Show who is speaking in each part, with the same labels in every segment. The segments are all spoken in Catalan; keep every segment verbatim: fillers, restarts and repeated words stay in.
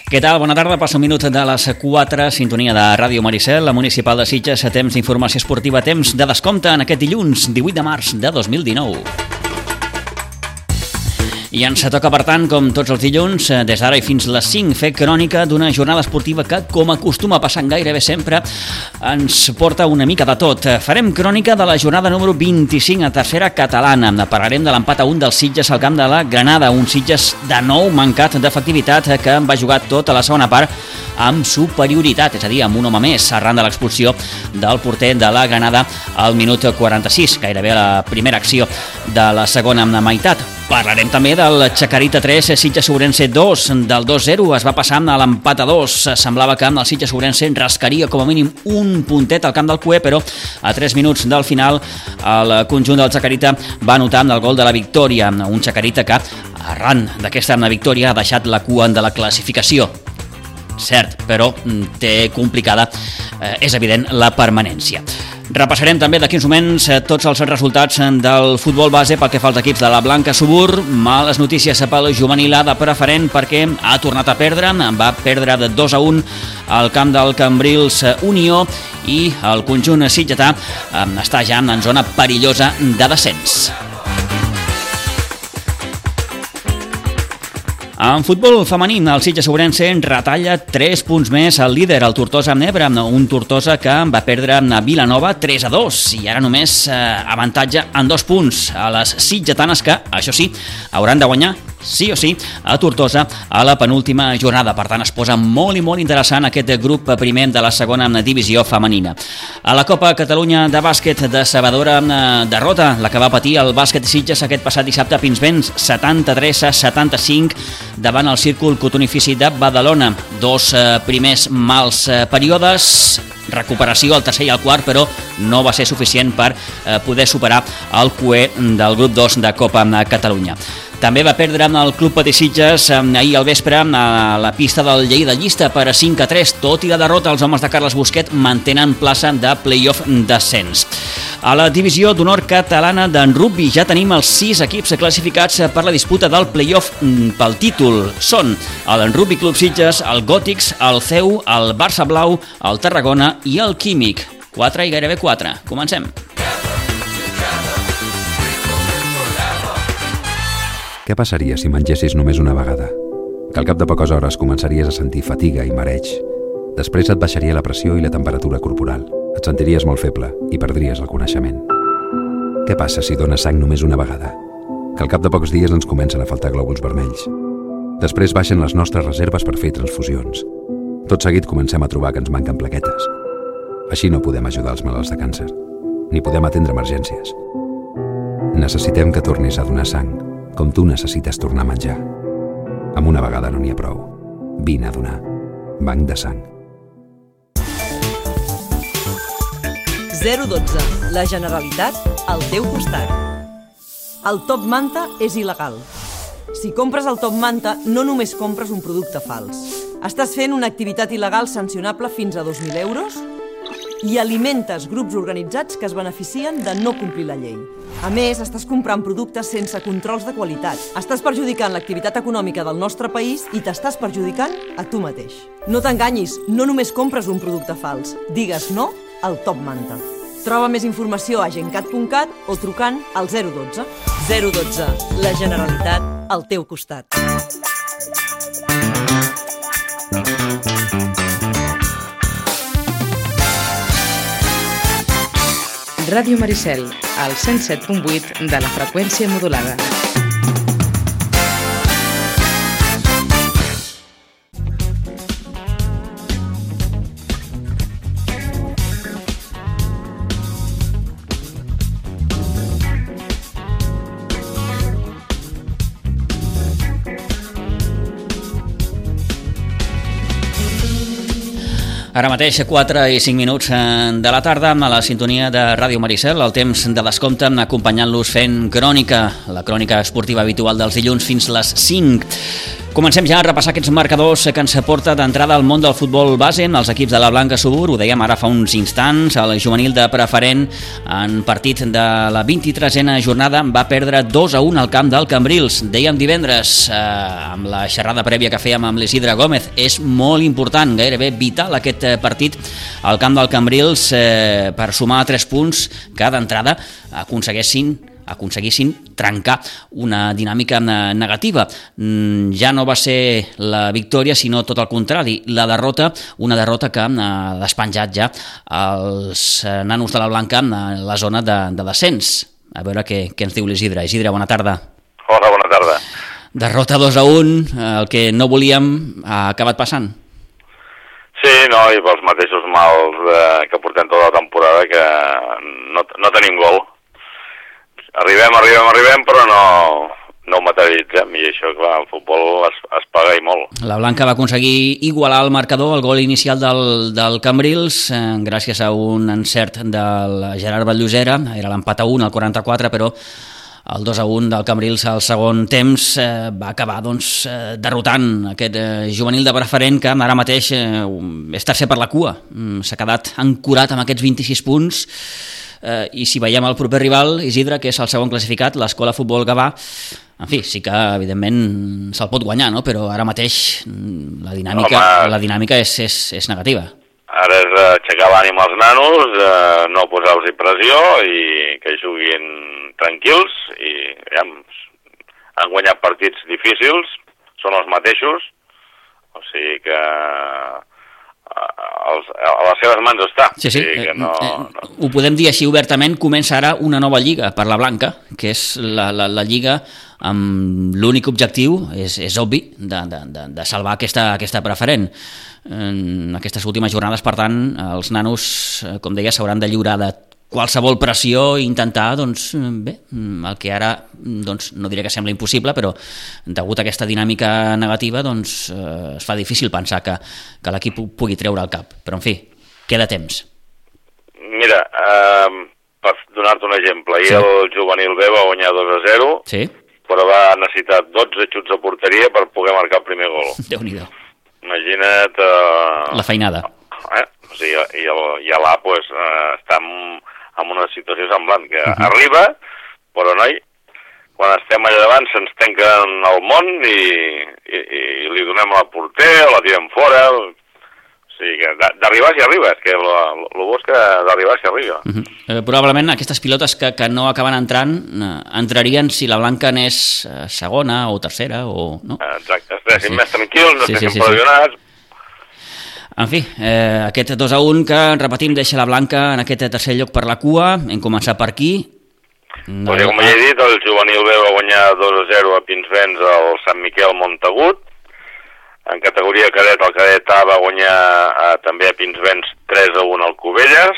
Speaker 1: Què tal? Bona tarda, passa un minut de les quatre, sintonia de Ràdio Maricel, la municipal de Sitges, temps d'informació esportiva, temps de descompte en aquest dilluns, divuit de març de dos mil dinou. I ens toca, per tant, com tots els dilluns, des d'ara i fins les cinc, fer crònica d'una jornada esportiva que, com acostuma a passar gairebé sempre, ens porta una mica de tot. Farem crònica de la jornada número vint-i-cinc a tercera catalana. Parlarem de l'empat a un del Sitges al camp de la Granada, un Sitges de nou mancat d'efectivitat que va jugar tota la segona part amb superioritat, és a dir, amb un home més, arran de l'expulsió del porter de la Granada al minut quaranta-sis, gairebé a la primera acció de la segona meitat. Parlarem també del Chacarita tres, Sitges Ourense dos, del dos zero es va passar a l'empat a dos. Semblava que el Sitges Ourense rascaria com a mínim un puntet al camp del Cué, però a tres minuts del final el conjunt del Chacarita va anotar el gol de la victòria. Un Chacarita que, arran d'aquesta victòria, ha deixat la cua de la classificació. Cert, però té complicada, eh, és evident, la permanència. Repassarem també d'aquí uns moments tots els resultats del futbol base pel que fa als equips de la Blanca Subur. Males notícies pel juvenil A de preferent perquè ha tornat a perdre, va perdre de dos a un al camp del Cambrils Unió i el conjunt sitgetà està ja en zona perillosa de descens. En futbol femení, el Sitges Ourense retalla tres punts més al líder, el Tortosa amb Ebre, un Tortosa que va perdre a Vilanova tres a dos i ara només eh, avantatge en dos punts a les sitgetanes que, això sí, hauran de guanyar sí o sí a Tortosa a la penúltima jornada. Per tant, es posa molt i molt interessant aquest grup primer de la segona divisió femenina. A la Copa Catalunya de bàsquet, decebedora derrota, la que va patir el bàsquet Sitges aquest passat dissabte a Pinsbens, setanta-tres a setanta-cinc davant el Círcul Cotonifici de Badalona. Dos eh, primers mals eh, períodes, recuperació al tercer i al quart, però no va ser suficient per eh, poder superar el Cué del grup dos de Copa Catalunya. També va perdre el Club Patí Sitges ahir al vespre a la pista del Lleida Llista per cinc a tres. Tot i la derrota, els homes de Carles Busquet mantenen plaça de play-off descens. A la divisió d'honor catalana d'en rugby ja tenim els sis equips classificats per la disputa del play-off pel títol. Són el Rugby Club Sitges, el Gòtics, el C E U, el Barça Blau, el Tarragona i el Químic. quatre i gairebé quatre. Comencem.
Speaker 2: Què passaria si mengessis només una vegada? Que al cap de poques hores començaries a sentir fatiga i mareig. Després et baixaria la pressió i la temperatura corporal. Et sentiries molt feble i perdries el coneixement. Què passa si dones sang només una vegada? Que al cap de pocs dies ens comencen a faltar glòbuls vermells. Després baixen les nostres reserves per fer transfusions. Tot seguit comencem a trobar que ens manquen plaquetes. Així no podem ajudar els malalts de càncer, ni podem atendre emergències. Necessitem que tornis a donar sang, com tu necessites tornar a menjar. Amb una vegada no n'hi ha prou. Vine a donar. Banc de sang.
Speaker 3: zero dotze. La Generalitat al teu costat. El top manta és il·legal. Si compres el top manta, no només compres un producte fals. Estàs fent una activitat il·legal sancionable fins a dos mil euros i alimentes grups organitzats que es beneficien de no complir la llei. A més, estàs comprant productes sense controls de qualitat. Estàs perjudicant l'activitat econòmica del nostre país i t'estàs perjudicant a tu mateix. No t'enganyis, no només compres un producte fals. Digues no al Top Manta. Troba més informació a gencat punt cat o trucant al zero dotze. zero dotze. La Generalitat al teu costat.
Speaker 4: Ràdio Maricel, al cent set punt vuit de la freqüència modulada.
Speaker 1: Ara mateix, quatre i cinc minuts de la tarda, a la sintonia de Ràdio Maricel, el temps de descompte, acompanyant-los fent crònica, la crònica esportiva habitual dels dilluns fins les cinc. Comencem ja a repassar aquests marcadors que ens porta d'entrada al món del futbol base amb els equips de la Blanca Subur. Ho dèiem ara fa uns instants, el juvenil de Preferent en partit de la vint-i-tresena jornada va perdre dos a un al camp del Cambrils. Dèiem divendres, eh, amb la xerrada prèvia que fèiem amb l'Isidre Gómez, és molt important, gairebé vital aquest partit al camp del Cambrils eh, per sumar tres punts que d'entrada aconseguessin aconseguissin trencar una dinàmica negativa. Ja no va ser la victòria, sinó tot el contrari, la derrota, una derrota que ha despenjat ja els nanos de la Blanca en la zona de, de descens. A veure què, què ens diu l'Isidre. Isidre, bona tarda.
Speaker 5: Hola, bona tarda.
Speaker 1: Derrota dos a un, el que no volíem ha acabat passant.
Speaker 5: Sí, no, i pels mateixos mals eh, que portem tota la temporada, que no, no tenim gol. Arribem, arribem, arribem, però no, no ho materialitzem, i això, clar, el futbol es, es paga i molt.
Speaker 1: La Blanca va aconseguir igualar el marcador, el gol inicial del, del Cambrils, eh, gràcies a un encert del Gerard Batllosera, era l'empat a un, al quaranta-quatre, però el dos a un del Cambrils al segon temps eh, va acabar doncs, eh, derrotant aquest eh, juvenil de Preferent que ara mateix eh, és tercer per la cua. Mm, s'ha quedat ancorat amb aquests vint-i-sis punts. Uh, i si veiem el proper rival, Isidre, que és el segon classificat, l'Escola Futbol Gavà, en fi, sí que evidentment se'l pot guanyar, no? Però ara mateix la dinàmica, Home, la dinàmica és, és, és negativa.
Speaker 5: Ara és aixecar l'ànim als nanos, eh, no posar-los pressió i que juguin tranquils, i ja, han guanyat partits difícils, són els mateixos, o sigui que a les seves mans està.
Speaker 1: Sí, sí.
Speaker 5: Sí, que no, no.
Speaker 1: Ho podem dir així obertament, comença ara una nova lliga per la Blanca, que és la, la, la lliga amb l'únic objectiu, és, és obvi, de, de, de, de salvar aquesta, aquesta Preferent. En aquestes últimes jornades, per tant, els nanos, com deia, s'hauran de lliurar de qualsevol pressió i intentar, doncs, bé, el que ara, doncs, no diré que sembla impossible, però degut a aquesta dinàmica negativa, doncs, eh, es fa difícil pensar que, que l'equip pugui treure el cap. Però, en fi, queda temps.
Speaker 5: Mira, eh, per donar-te un exemple, ahir sí. El juvenil B va guanyar dos a zero,
Speaker 1: sí.
Speaker 5: Però va necessitar dotze xuts a porteria per poder marcar el primer gol.
Speaker 1: Déu-n'hi-do.
Speaker 5: Imagina't... Eh,
Speaker 1: la feinada.
Speaker 5: Eh? O sigui, i, el, i l'A pues, eh, està en, en una situació semblant, que uh -huh. arriba, però noi, quan estem allà davant se'ns tanquen el món i, i, i li donem a la porter, la tirem fora, o sigui que d'arribar s'hi arriba, és que el bo és que d'arribar s'hi arriba.
Speaker 1: Uh -huh. eh, probablement aquestes pilotes que, que no acaben entrant, eh, entrarien si la Blanca n'és eh, segona o tercera, o no?
Speaker 5: Exacte, estiguessin sí. més tranquils, no
Speaker 1: sí,
Speaker 5: estiguessin
Speaker 1: sí, sí,
Speaker 5: pressionats.
Speaker 1: Sí. En fi, eh, aquest dos a un que, repetim, deixa la Blanca en aquest tercer lloc per la cua. Hem començat per aquí.
Speaker 5: No, pues, com ja he dit, el juvenil B va guanyar dos a zero a Pinsbens al Sant Miquel Montagut. En categoria cadet, el cadet A va guanyar eh, també a Pinsbens tres a un al Cubelles.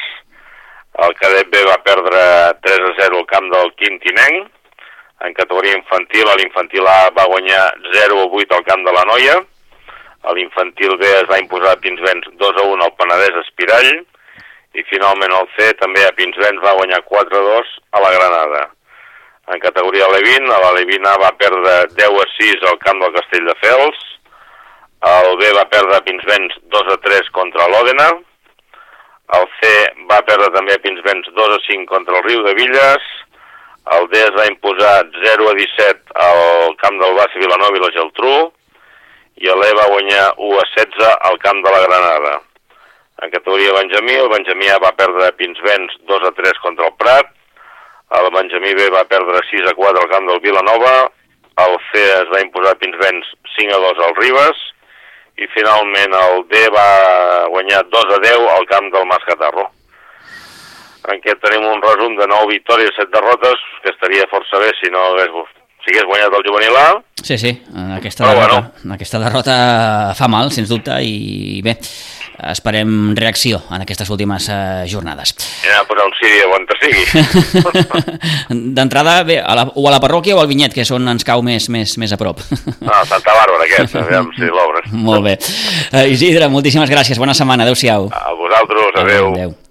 Speaker 5: El cadet B va perdre tres a zero al camp del Quintinenc. En categoria infantil, l'infantil A va guanyar zero a vuit al camp de la Noia. L'infantil B es va imposar a Pinsbens dos a un al Penedès Espirall. I finalment el C també a Pinsbens va guanyar quatre a dos a la Granada. En categoria Levin, la Levin A va perdre deu a sis al camp del Castelldefels. El B va perdre a Pinsbens dos a tres contra l'Òdena. El C va perdre també a Pinsbens dos a cinc contra el Riu de Villes. El D es va imposar zero a disset al camp del Bassa Vilanova i la Geltrú. I l'E va guanyar u a setze al camp de la Granada. En categoria Benjamí, el Benjamí A va perdre a Pinsbens dos a tres contra el Prat. El Benjamí B va perdre sis a quatre al camp del Vilanova. El C es va imposar a Pinsbens cinc a dos al Ribes. I finalment el D va guanyar dos a deu al camp del Mascatarro. En què tenim un resum de nou victòries i set derrotes, que estaria força bé si no hagués, si hagués guanyat el juvenil A.
Speaker 1: Sí, sí, aquesta derrota, bueno. aquesta derrota fa mal, sens dubte, i bé, esperem reacció en aquestes últimes uh, jornades.
Speaker 5: Ja, posar un Siri on te sigui.
Speaker 1: D'entrada, bé, a la, o a la parròquia o al Vinyet, que és on ens cau més, més, més a prop.
Speaker 5: No, Santa Bàrbara, aquest, aviam si l'obres.
Speaker 1: Molt bé. Uh, Isidre, moltíssimes gràcies, bona setmana, adeu-siau.
Speaker 5: A vosaltres, adeu. Adeu. adeu.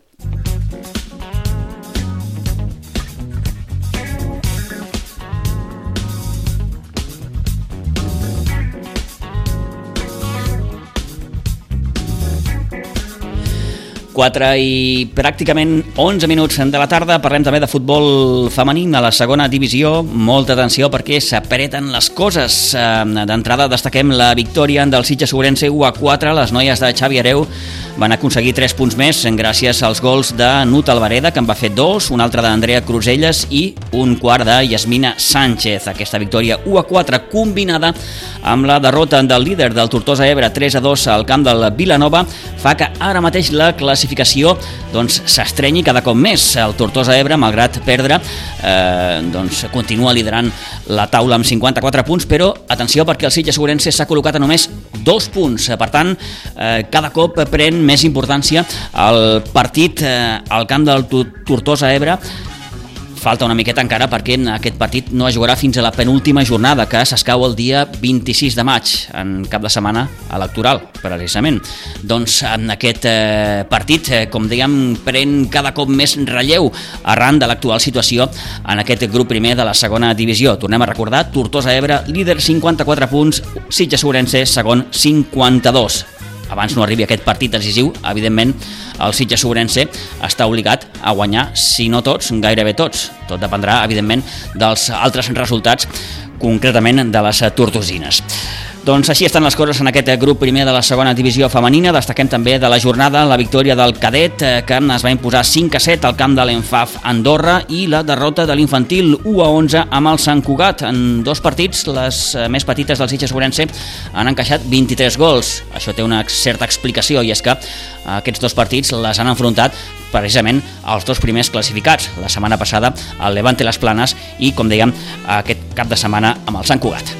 Speaker 1: quatre i pràcticament onze minuts de la tarda. Parlem també de futbol femení a la segona divisió. Molta atenció perquè s'apreten les coses. D'entrada destaquem la victòria del Sitges Ourense u a quatre. Les noies de Xavi Hereu van aconseguir tres punts més gràcies als gols de Nut Alvareda, que en va fer dos, un altre d'Andrea Cruselles i un quart de Yasmina Sánchez. Aquesta victòria u a quatre combinada amb la derrota del líder del Tortosa Ebre tres a dos al camp del Vilanova fa que ara mateix la classificació doncs, s'estrenyi cada cop més. El Tortosa Ebre, malgrat perdre, eh, doncs, continua liderant la taula amb cinquanta-quatre punts, però atenció perquè el Sitges Ourense s'ha col·locat a només dos punts. Per tant, eh, cada cop pren més importància el partit eh, al camp del Tortosa Ebre. Falta una miqueta encara perquè aquest partit no es jugarà fins a la penúltima jornada, que s'escau el dia vint-i-sis de maig, en cap de setmana electoral, precisament. Doncs en aquest eh, partit, eh, com dèiem, pren cada cop més relleu arran de l'actual situació en aquest grup primer de la segona divisió. Tornem a recordar, Tortosa Ebre, líder cinquanta-quatre punts, Sitges Ourense, segon cinquanta-dos. Abans no arribi aquest partit decisiu, evidentment, el Sitges Ourense està obligat a guanyar, si no tots, gairebé tots. Tot dependrà, evidentment, dels altres resultats, concretament de les tortosines. Doncs així estan les coses en aquest grup primer de la segona divisió femenina. Destaquem també de la jornada la victòria del cadet, que es va imposar cinc a set al camp de l'Enfaf Andorra, i la derrota de l'infantil u a onze amb el Sant Cugat. En dos partits, les més petites del Sitges Ourense han encaixat vint-i-tres gols. Això té una certa explicació, i és que aquests dos partits les han enfrontat precisament els dos primers classificats. La setmana passada el Levante Les Planes i, com dèiem, aquest cap de setmana amb el Sant Cugat.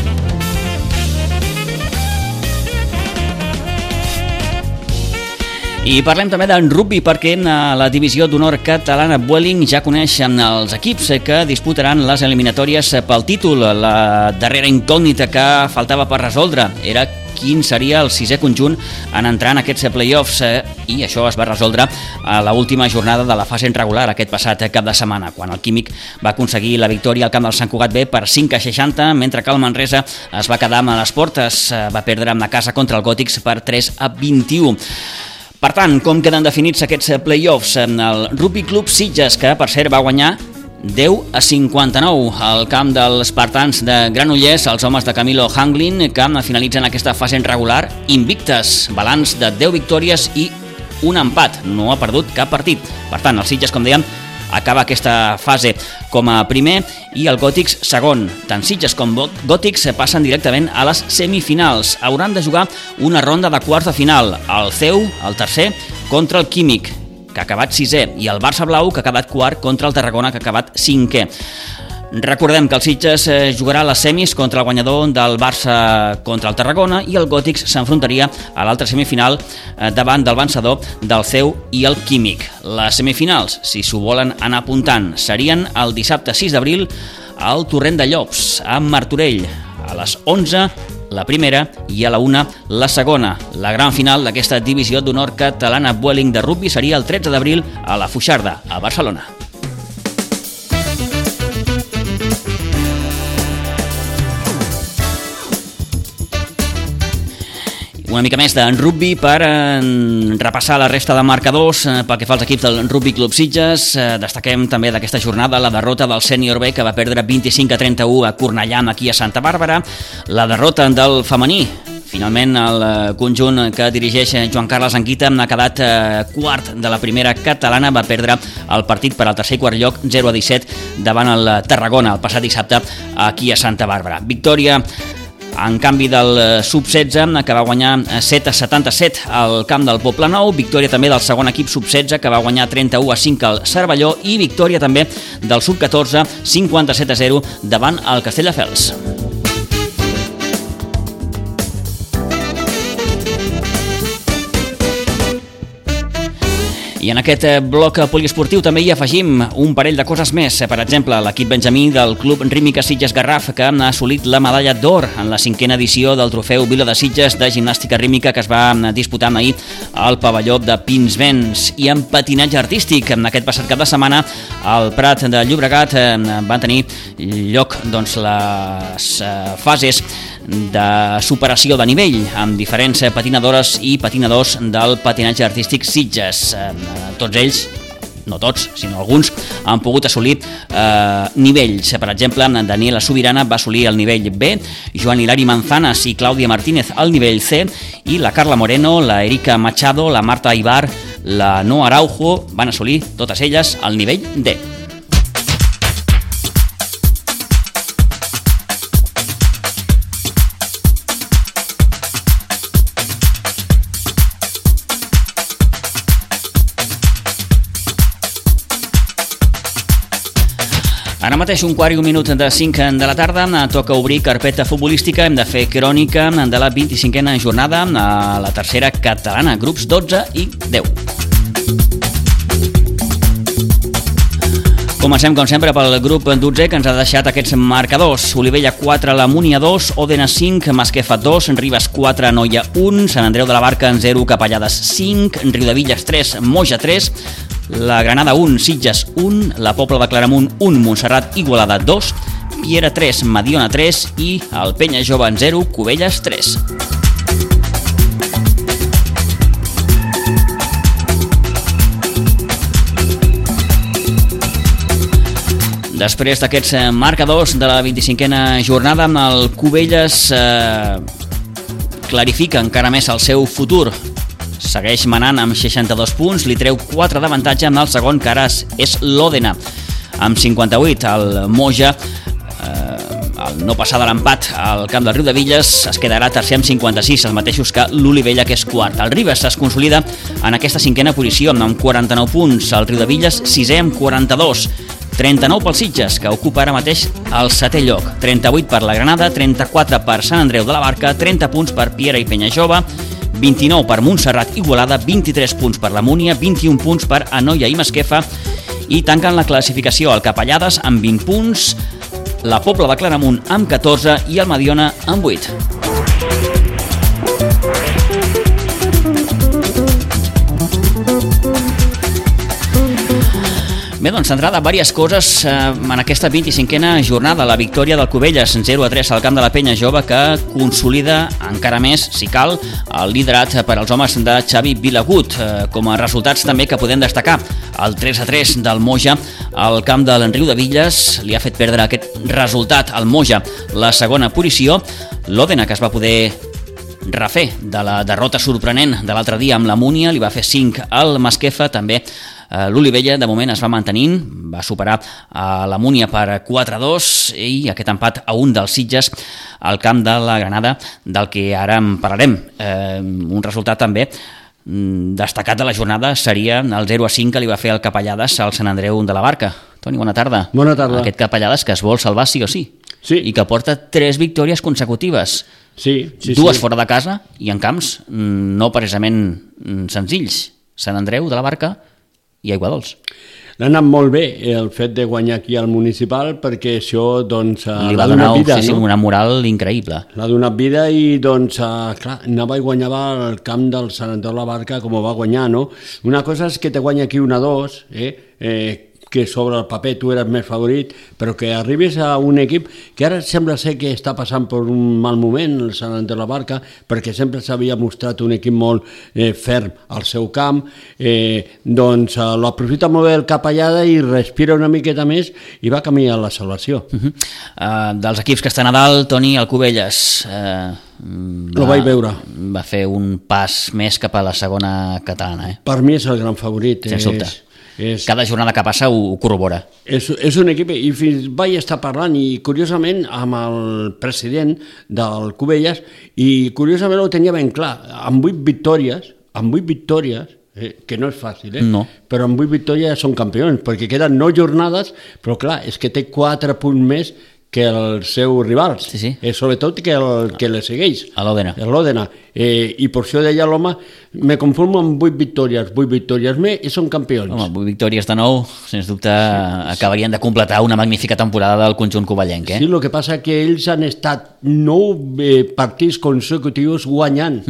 Speaker 1: I parlem també d'en rugby, perquè la divisió d'honor catalana Vueling ja coneix els equips que disputaran les eliminatòries pel títol. La darrera incògnita que faltava per resoldre era quin seria el sisè conjunt en entrar en aquests play-offs, i això es va resoldre a l'última jornada de la fase regular aquest passat cap de setmana, quan el Químic va aconseguir la victòria al camp del Sant Cugat B per cinc a seixanta, mentre que el Manresa es va quedar a les portes, va perdre a casa contra el Gòtics per tres a vint-i-u. Per tant, com queden definits aquests play-offs? El Rugby Club Sitges, que per cert va guanyar deu a cinquanta-nou al camp dels Spartans de Granollers, els homes de Camilo Hanglin, que finalitzen aquesta fase regular invictes, balanç de deu victòries i un empat, no ha perdut cap partit. Per tant, el Sitges, com dèiem, acaba aquesta fase com a primer i el Gòtics segon. Tant Sitges com Gòtics passen directament a les semifinals. Hauran de jugar una ronda de quarts de final. El C E U, el tercer, contra el Químic, que ha acabat sisè, i el Barça Blau, que ha acabat quart, contra el Tarragona, que ha acabat cinquè. Recordem que el Sitges jugarà a les semis contra el guanyador del Barça contra el Tarragona, i el Gòtics s'enfrontaria a l'altra semifinal davant del vencedor del C E U i el Químic. Les semifinals, si s'ho volen anar apuntant, serien el dissabte sis d'abril al Torrent de Llops, a Martorell, a les onze la primera i a la una la segona. La gran final d'aquesta divisió d'honor catalana Vueling de rugby seria el tretze d'abril a la Foixarda, a Barcelona. Una mica més de rugby per eh, repassar la resta de marcadors eh, pel que fa als equips del Rugby Club Sitges. Eh, destaquem també d'aquesta jornada la derrota del Sènior B, que va perdre vint-i-cinc a trenta-u a Cornellà, aquí a Santa Bàrbara. La derrota del femení. Finalment, el conjunt que dirigeix Joan Carles Anguita ha quedat eh, quart de la primera catalana, va perdre el partit per al tercer i quart lloc zero a disset davant el Tarragona el passat dissabte aquí a Santa Bàrbara. Victòria en canvi del sub setze, que va guanyar set a setanta-set al camp del Poblenou, victòria també del segon equip sub setze, que va guanyar trenta-u a cinc al Cervelló, i victòria també del sub catorze, cinquanta-set a zero davant el Castelldefels. I en aquest bloc poliesportiu també hi afegim un parell de coses més. Per exemple, l'equip benjamí del Club Rítmica Sitges Garraf, que ha assolit la medalla d'or en la cinquena edició del trofeu Vila de Sitges de gimnàstica rítmica, que es va disputar ahir al pavelló de Pinsbens. I en patinatge artístic, en aquest passat cap de setmana, al Prat de Llobregat van tenir lloc doncs, les fases de superació de nivell amb diferents patinadores i patinadors del patinatge artístic Sitges. Tots ells, no tots, sinó alguns, han pogut assolir eh, nivells. Per exemple, Daniela Subirana va assolir el nivell B, Joan Hilari Manzanas i Clàudia Martínez el nivell C, i la Carla Moreno, la Erika Machado, la Marta Ibar, la Noa Araujo van assolir, totes elles, el nivell D. Ara mateix un quart i un minut de cinc de la tarda, toca obrir carpeta futbolística, hem de fer crònica de la vint-i-cinquena jornada a la tercera catalana, grups dotze i deu. Comencem, com sempre, pel grup dotze, que ens ha deixat aquests marcadors. Olivella quatre, la Múnia dos, Òdena cinc, Masquefa dos, Ribes quatre, Noia un, Sant Andreu de la Barca zero, Capellades cinc, Riudevilles tres, Moja tres, la Granada un, Sitges un, la Pobla de Claramunt un, Montserrat Igualada dos, Piera tres, Mediona tres i el Penya Jove zero, Cubelles tres. Després d'aquests marcadors de la vint-i-cinquena jornada, el Cubelles eh, clarifica encara més el seu futur. Segueix manant amb seixanta-dos punts, li treu quatre d'avantatge amb el segon, que ara és l'Òdena. Amb cinquanta-vuit, el Moja, eh, el no passar de l'empat al camp del Riudevilles, es quedarà tercer amb cinquanta-sis, els mateixos que l'Olivella, que és quart. El Ribes es consolida en aquesta cinquena posició amb quaranta-nou punts, el Riudevilles sisè amb quaranta-dos, trenta-nou pel Sitges, que ocupa ara mateix el setè lloc, trenta-vuit per la Granada, trenta-quatre per Sant Andreu de la Barca, trenta punts per Piera i Penya Jove, vint-i-nou per Montserrat Igualada, vint-i-tres punts per la Múnia, vint-i-un punts per Anoia i Masquefa, i tanquen la classificació el Capellades amb vint punts, la Pobla de Claramunt amb catorze i el Mediona amb vuit. Bé, doncs, centrada diverses coses eh, en aquesta vint-i-cinquena jornada. La victòria del Cubelles zero a tres al camp de la Penya Jove, que consolida encara més, si cal, el liderat per als homes de Xavi Vilagut. Eh, com a resultats també que podem destacar, el tres a tres del Moja al camp de l'Enriudevilles li ha fet perdre aquest resultat al Moja la segona posició. L'Òdena, que es va poder refer de la derrota sorprenent de l'altre dia amb la Múnia, li va fer cinc al Masquefa. També l'Olivella de moment es va mantenint, va superar a la Múnia per quatre a dos, i aquest empat a un dels Sitges al camp de la Granada, del que ara en parlarem. Eh, un resultat també destacat de la jornada seria el zero a cinc que li va fer el Capellades al Sant Andreu de la Barca. Toni, bona tarda.
Speaker 6: Bona tarda.
Speaker 1: Aquest Capellades que es vol salvar sí o sí,
Speaker 6: sí.
Speaker 1: I que porta tres victòries consecutives.
Speaker 6: Sí, sí,
Speaker 1: dues
Speaker 6: sí.
Speaker 1: Fora de casa i en camps no precisament senzills. Sant Andreu de la Barca i Aiguadols.
Speaker 6: L'ha anat molt bé el fet de guanyar aquí al municipal, perquè això doncs,
Speaker 1: li va donar vida, sí, no? Una moral increïble.
Speaker 6: L'ha donat vida i doncs, clar, anava i guanyava el camp del Sant Andreu de la Barca com ho va guanyar, no? Una cosa és que te guanya aquí una dos, eh? eh que sobre el paper tu eres més favorit, però que arribis a un equip que ara sembla ser que està passant per un mal moment, el Sant Andreu de la Barca, perquè sempre s'havia mostrat un equip molt eh, ferm al seu camp, eh, doncs eh, l'aprofita molt bé el Capellada i respira una miqueta més i va camí a la salvació. Uh-huh.
Speaker 1: uh, dels equips que estan a dalt, Toni, el Cubelles uh, va,
Speaker 6: Lo vaig veure.
Speaker 1: Va fer un pas més cap a la segona catalana. Eh?
Speaker 6: Per mi és el gran favorit.
Speaker 1: Sense dubte.
Speaker 6: És... És,
Speaker 1: cada jornada que passa ho, ho corrobora.
Speaker 6: És, és un equip, i fins vaig estar parlant, i curiosament, amb el president del Cubelles, i curiosament ho tenia ben clar, amb vuit victòries, amb vuit victòries, eh, que no és fàcil, eh?
Speaker 1: No.
Speaker 6: Però amb vuit victòries són campions, perquè queden nou jornades, però clar, és que té quatre punts més que els seus rivals,
Speaker 1: sí, sí.
Speaker 6: Eh, sobretot que el que le segueix,
Speaker 1: a l'Òdena.
Speaker 6: l'Òdena. Eh, I per això deia l'home, me conformo amb vuit victòries, vuit victòries més i són campions.
Speaker 1: Home, vuit victòries de nou, sens dubte sí. Acabarien de completar una magnífica temporada del conjunt covellenc. Eh?
Speaker 6: Sí, el que passa que ells han estat nou eh, partits consecutius guanyant, uh-huh.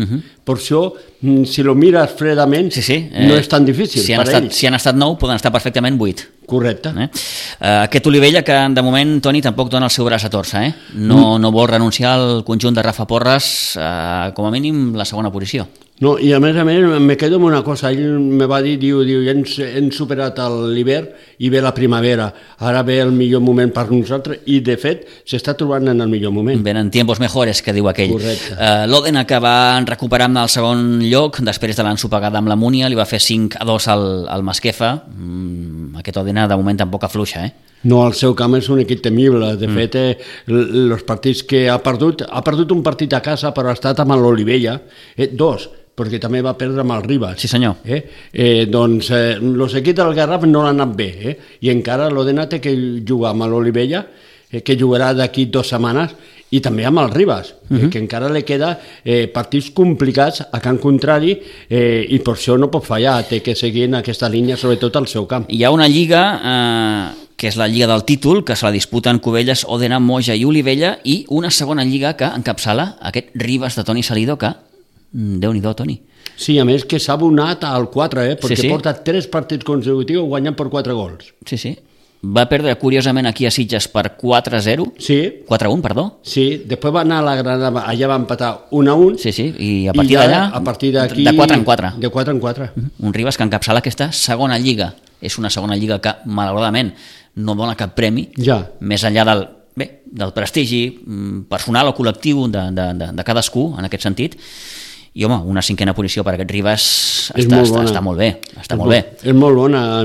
Speaker 6: Per això, si lo mires fredament,
Speaker 1: sí, sí. Eh,
Speaker 6: no és tan difícil
Speaker 1: si
Speaker 6: per
Speaker 1: estat,
Speaker 6: ells.
Speaker 1: Si han estat nou, poden estar perfectament vuit.
Speaker 6: Correcte.
Speaker 1: Eh? Uh, aquest Olivella, que de moment, Toni, tampoc dona el seu braç a torça, eh? No, mm. no vol renunciar al conjunt de Rafa Porres, uh, com a mínim la segona posició.
Speaker 6: No, i a més a més me quedo amb una cosa, ell me va dir, diu, diu ja hem, hem superat l'hivern i ve la primavera, ara ve el millor moment per nosaltres i de fet s'està trobant en el millor moment.
Speaker 1: Venen tiempos mejores, que diu aquell.
Speaker 6: Correcte.
Speaker 1: Uh, L'Òdena, que va recuperar amb el segon lloc després de l'ensopegada amb la Múnia, li va fer cinc a dos al, al Masquefa. Mm, aquest Òdena de moment tampoc afluixa, eh?
Speaker 6: No, el seu camp és un equip temible. De mm. fet, eh, els partits que ha perdut, ha perdut un partit a casa, però ha estat amb l'Olivella, eh, dos, perquè també va perdre amb el Ribas.
Speaker 1: Sí, senyor.
Speaker 6: Eh? Eh, doncs eh, els equips del Garraf no l'han anat bé, eh? I encara l'Òdena té que jugar amb l'Olivella, eh, que jugarà d'aquí dues setmanes, i també amb el Ribas, uh -huh. eh, que encara li queda eh, partits complicats a camp contrari, eh, i per això no pot fallar, té que seguir en aquesta línia, sobretot al seu camp.
Speaker 1: Hi ha una lliga... Eh... que és la Lliga del Títol, que se la disputen Cubelles, Òdena, Moja i Olivella, i una segona lliga que encapçala aquest Ribas de Toni Salido, que Déu-n'hi-do, Toni.
Speaker 6: Sí, a més que s'ha abonat al quatre, eh? Perquè
Speaker 1: sí, sí.
Speaker 6: porta tres partits consecutius guanyant per quatre gols.
Speaker 1: Sí, sí. Va perdre, curiosament, aquí a Sitges per quatre a zero.
Speaker 6: Sí.
Speaker 1: quatre a un, perdó.
Speaker 6: Sí, després va anar a la Granada, allà va empatar un a un.
Speaker 1: Sí, sí, i a partir d'allà,
Speaker 6: a partir d'aquí,
Speaker 1: de quatre en quatre.
Speaker 6: De quatre en quatre.
Speaker 1: Un Ribas que encapçala aquesta segona lliga. És una segona lliga que, malauradament, no dona cap premi,
Speaker 6: ja.
Speaker 1: Més enllà del, bé, del prestigi personal o col·lectiu de, de, de, de cadascú, en aquest sentit. I, home, una cinquena posició per aquest Ribas està molt, està, està molt bé. Està
Speaker 6: és
Speaker 1: molt bé.
Speaker 6: És molt bona.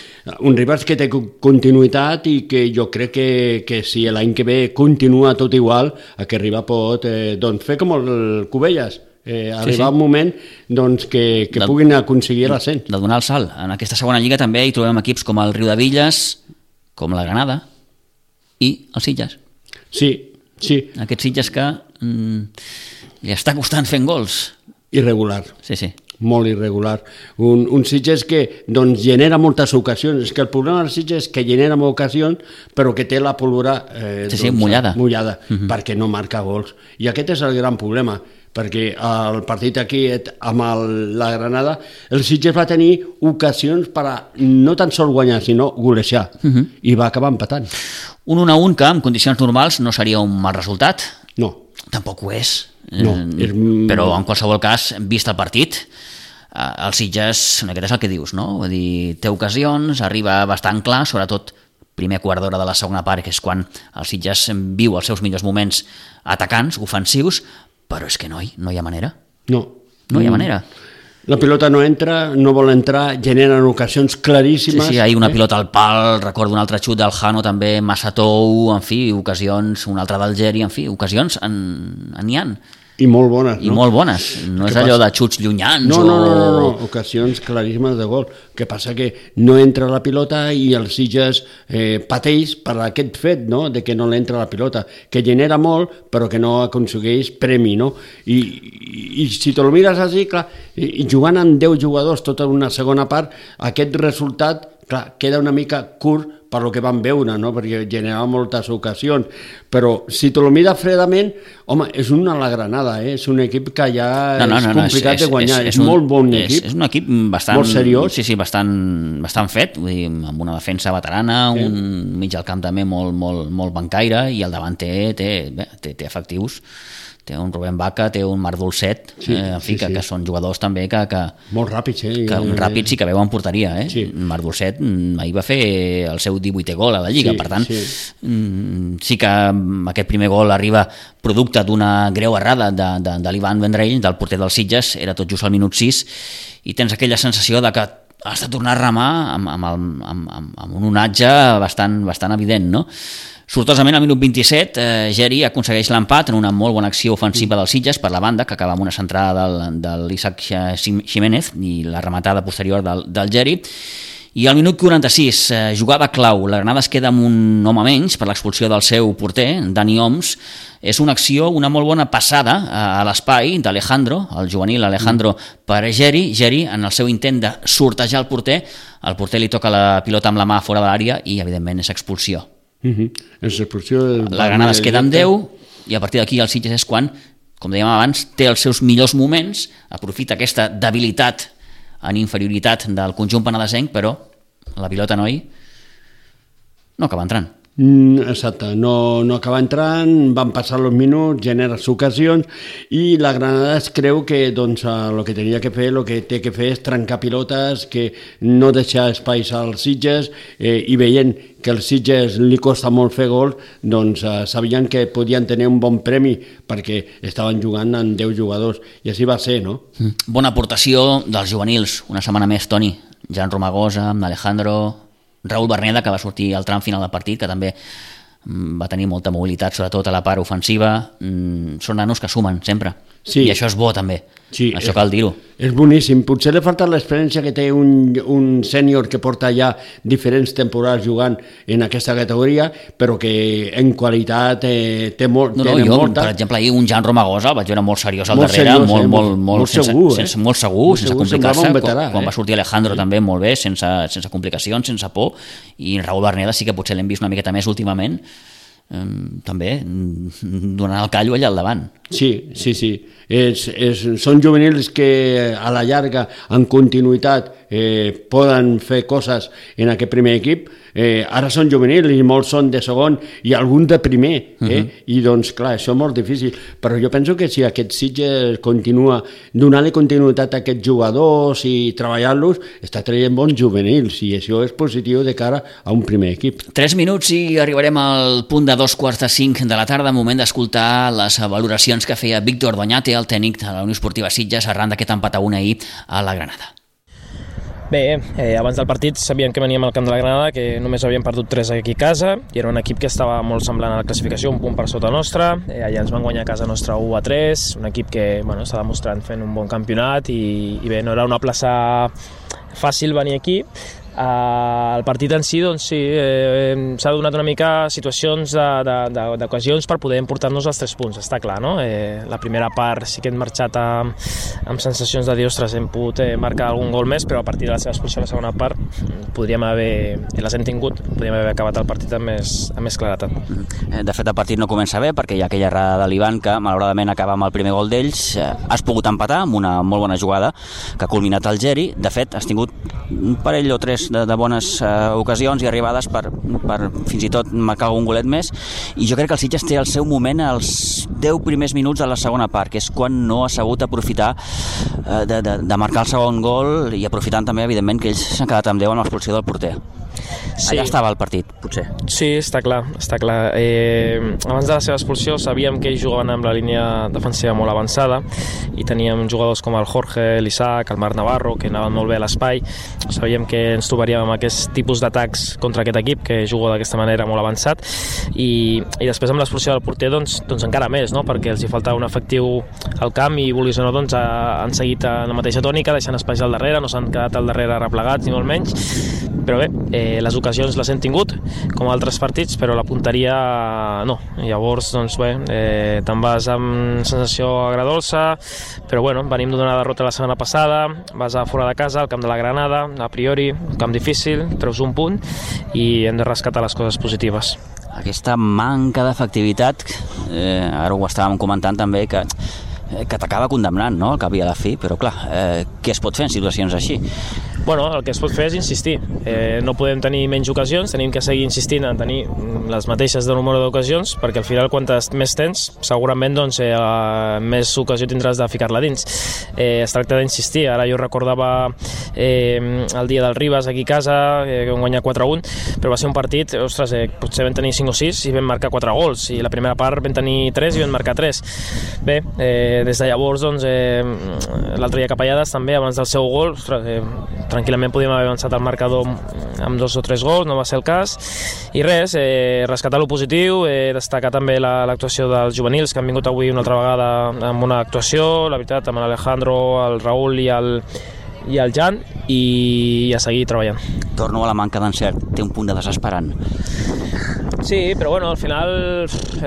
Speaker 6: Un Ribas que té continuïtat i que jo crec que, que si l'any que ve continua tot igual, aquest Ribas pot eh, doncs, fer com el Cubelles. Eh, arribar sí, sí. un moment doncs, que, que de, puguin aconseguir l'ascens.
Speaker 1: De donar el salt. En aquesta segona lliga també hi trobem equips com el Riudevilles, com la Granada i els Sitges.
Speaker 6: Sí, sí.
Speaker 1: Aquests Sitges que mm, li està costant fent gols.
Speaker 6: Irregular.
Speaker 1: Sí, sí.
Speaker 6: Molt irregular. Un, un Sitges que doncs, genera moltes ocasions. És que el problema del Sitges és que genera moltes ocasions, però que té la pólvora eh,
Speaker 1: sí, sí,
Speaker 6: doncs,
Speaker 1: mullada,
Speaker 6: mullada
Speaker 1: uh -huh.
Speaker 6: perquè no marca gols. I aquest és el gran problema, perquè el partit aquí amb el, la Granada, el Sitges va tenir ocasions per a no tan sols guanyar, sinó golejar, uh -huh. i va acabar empatant.
Speaker 1: Un un a un que en condicions normals no seria un mal resultat.
Speaker 6: No.
Speaker 1: Tampoc ho és.
Speaker 6: No, és...
Speaker 1: Però en qualsevol cas, vist el partit, el Sitges, aquest és el que dius, no? Vull dir, té ocasions, arriba bastant clar, sobretot primer quart d'hora de la segona part, que és quan el Sitges viu els seus millors moments atacants, ofensius, però és que no hi, no hi ha manera.
Speaker 6: No.
Speaker 1: No hi ha manera.
Speaker 6: La pilota no entra, no vol entrar, generen ocasions claríssimes.
Speaker 1: Sí, sí, hi ha una eh? pilota al pal, recordo un altre xut del Jano també, massa tou, en fi, ocasions, un altre del Geri, en fi, ocasions en, en hi ha.
Speaker 6: I molt bones, no?
Speaker 1: I molt bones. No és allò de xuts llunyans
Speaker 6: no,
Speaker 1: o...
Speaker 6: No, no, no, no, ocasions claríssimes de gol. El que passa que no entra la pilota i el Sitges eh, pateix per aquest fet, no?, de que no l'entra la pilota, que genera molt però que no aconsegueix premi, no? I, i, i si te lo mires així, clar, i, i jugant amb deu jugadors tota una segona part, aquest resultat, clar, queda una mica curt per lo que vam veure, no?, perquè generava moltes ocasions, però si te lo mires fredament, home, és una la Granada, eh? És un equip que ja no, no, no, és complicat és, de guanyar, és, és, és un, molt bon equip.
Speaker 1: És, és un equip bastant...
Speaker 6: Molt seriós.
Speaker 1: Sí, sí, bastant, bastant fet, vull dir, amb una defensa veterana, sí. Un mig al camp també molt, molt, molt bancaire, i al davant té, té, bé, té, té efectius. Té un Rubén Vaca, té un Marc Dolcet, sí, eh, en fi, sí, que, sí. que són jugadors també que... que
Speaker 6: molt ràpids, eh?
Speaker 1: Que, ràpids i que veuen porteria, eh?
Speaker 6: Sí.
Speaker 1: Marc Dolcet ahir va fer el seu divuitè gol a la Lliga,
Speaker 6: sí,
Speaker 1: per tant,
Speaker 6: sí.
Speaker 1: sí que aquest primer gol arriba producte d'una greu errada de, de, de l'Ivan Vendrell, del porter dels Sitges, era tot just al minut sis, i tens aquella sensació de que has de tornar a remar amb, amb, amb, amb, amb un onatge bastant, bastant evident, no? Sortosament, al minut vint-i-set, eh, Geri aconsegueix l'empat en una molt bona acció ofensiva del Sitges per la banda, que acaba amb una centrada del, de l'Isaac Jiménez i la rematada posterior del, del Geri. I al minut quaranta-sis, eh, jugada clau, la Granada es queda amb un home menys per l'expulsió del seu porter, Dani Oms. És una acció, una molt bona passada a, a l'espai d'Alejandro, el juvenil Alejandro, mm. per Geri. Geri, en el seu intent de sortejar el porter, el porter li toca la pilota amb la mà fora de l'àrea i, evidentment, és expulsió.
Speaker 6: Uh-huh. És expulsió...
Speaker 1: La Granada es queda amb deu i a partir d'aquí el Sitges és quan com dèiem abans, té els seus millors moments, aprofita aquesta debilitat en inferioritat del conjunt penedesenc, però la pilota, noi, no acaba entrant.
Speaker 6: Exacte, no, no acaba entrant, van passar els minuts, generes ocasions i la Granada es creu que doncs, el que tenia que fer, el que té que fer és trencar pilotes, que no deixar espais als Sitges eh, i veient que als Sitges li costa molt fer gol, doncs eh, sabien que podien tenir un bon premi perquè estaven jugant amb deu jugadors i així va ser, no?
Speaker 1: Mm. Bona aportació dels juvenils, una setmana més, Toni, Jan Romagosa, Alejandro, Raúl Berneda, que va sortir al tram final del partit, que també va tenir molta mobilitat, sobretot a la part ofensiva. Són nanos que sumen sempre, sí. I això és bo també, sí, això cal dir-ho.
Speaker 6: És boníssim, potser li falta l'experiència que té un, un sènior que porta ja diferents temporades jugant en aquesta categoria, però que en qualitat eh, té molt,
Speaker 1: no, no, jo,
Speaker 6: molta.
Speaker 1: Per exemple, ahir un Jan Romagosa el vaig veure molt seriós al
Speaker 6: molt
Speaker 1: darrere,
Speaker 6: seriós,
Speaker 1: molt,
Speaker 6: eh?
Speaker 1: molt, molt,
Speaker 6: molt
Speaker 1: sense,
Speaker 6: segur, eh?
Speaker 1: sense, molt segur,
Speaker 6: molt
Speaker 1: sense
Speaker 6: segur,
Speaker 1: complicar-se,
Speaker 6: veterà,
Speaker 1: quan, quan
Speaker 6: eh?
Speaker 1: va sortir Alejandro sí. també molt bé, sense, sense complicacions, sense por, i Raúl Berneda sí que potser l'hem vist una miqueta més últimament, eh, també donant el callo allà al davant.
Speaker 6: Sí, sí, sí. És, és, són juvenils que a la llarga, en continuïtat, eh, poden fer coses en aquest primer equip. Eh, ara són juvenils i molts són de segon i algun de primer. Eh? Uh-huh. I doncs, clar, això és molt difícil. Però jo penso que si aquest Sitges continua donant-li continuïtat a aquests jugadors i treballant-los, està traient bons juvenils i això és positiu de cara a un primer equip.
Speaker 1: Tres minuts i arribarem al punt de dos quarts de cinc de la tarda, moment d'escoltar les valoracions que feia Víctor Doñate, el tècnic de la Unió Esportiva Sitges, arran d'aquest empat a un ahir a la Granada.
Speaker 7: Bé, eh, abans del partit sabíem que veníem al camp de la Granada, que només havíem perdut tres aquí a casa, i era un equip que estava molt semblant a la classificació, un punt per sota nostra. Eh, allà ens van guanyar a casa nostra u a tres, un equip que bueno, està demostrant fent un bon campionat, i, i bé, no era una plaça fàcil venir aquí. Uh, el partit en si, doncs sí, eh, s'ha donat una mica situacions d'ocasions per poder emportar-nos els tres punts, està clar, no? Eh, la primera part sí que hem marxat amb, amb sensacions de dir, ostres, hem pogut eh, marcar algun gol més, però a partir de la seva expulsió a la segona part podríem haver, les hem tingut, podríem haver acabat el partit amb més, amb més claretat.
Speaker 1: De fet, el partit no comença bé perquè hi ha aquella errada de l'Ivan que malauradament acaba amb el primer gol d'ells. Has pogut empatar amb una molt bona jugada que ha culminat el Geri. De fet, has tingut un parell o tres De, de bones uh, ocasions i arribades per, per fins i tot marcar algun golet més, i jo crec que el Sitges té el seu moment als deu primers minuts de la segona part, que és quan no ha sabut aprofitar uh, de, de, de marcar el segon gol, i aprofitant també evidentment que ells s'han quedat amb deu amb l'expulsió del porter. Sí. Allà estava el partit, potser.
Speaker 7: Sí, està clar, està clar. Eh, abans de la seva expulsió sabíem que ells jugaven amb la línia defensiva molt avançada i teníem jugadors com el Jorge, l'Isaac, el Marc Navarro, que anaven molt bé a l'espai. Sabíem que ens trobaríem amb aquest tipus d'atacs contra aquest equip que juga d'aquesta manera molt avançat, i, i després amb l'expulsió del porter doncs, doncs encara més, no? Perquè els hi faltava un efectiu al camp i vulguis o no doncs, han seguit en la mateixa tònica, deixant espais al darrere, no s'han quedat al darrere replegats ni molt menys, però bé, eh, les ocasions les hem tingut com altres partits, però la punteria no. Llavors doncs bé, eh, te'n vas amb sensació agradolça, però bueno, venim d'una derrota la setmana passada, vas a fora de casa, al camp de la Granada, a priori un camp difícil, treus un punt i hem de rescatar les coses positives.
Speaker 1: Aquesta manca d'efectivitat, eh, ara ho estàvem comentant també, que que t'acaba condemnant, no?, al cap i a la fi, però clar, eh, què es pot fer en situacions així?
Speaker 7: Bueno, el que es pot fer és insistir. Eh, no podem tenir menys ocasions, tenim que seguir insistint en tenir les mateixes de número d'ocasions, perquè al final, quantes més tens, segurament doncs, eh, més ocasió tindràs de ficar-la dins. Eh, es tracta d'insistir. Ara jo recordava eh, el dia del Ribas aquí a casa, eh, que vam guanyar quatre a un, però va ser un partit, ostres, eh, potser vam tenir cinc o sis i vam marcar quatre gols, i la primera part vam tenir tres i vam marcar tres. Bé, eh, des de llavors, doncs, eh, l'altre dia Capellades també, abans del seu gol, ostres, eh, tranquil·lament podíem haver avançat al marcador amb dos o tres gols, no va ser el cas, i res, eh, rescatar lo positiu, eh, destacar també la, l'actuació dels juvenils, que han vingut avui una altra vegada amb una actuació, la veritat, amb l'Alejandro, el Raúl i el, i el Jan, i a seguir treballant.
Speaker 1: Torno a la manca d'encert, té un punt de desesperant.
Speaker 7: Sí, però bueno, al final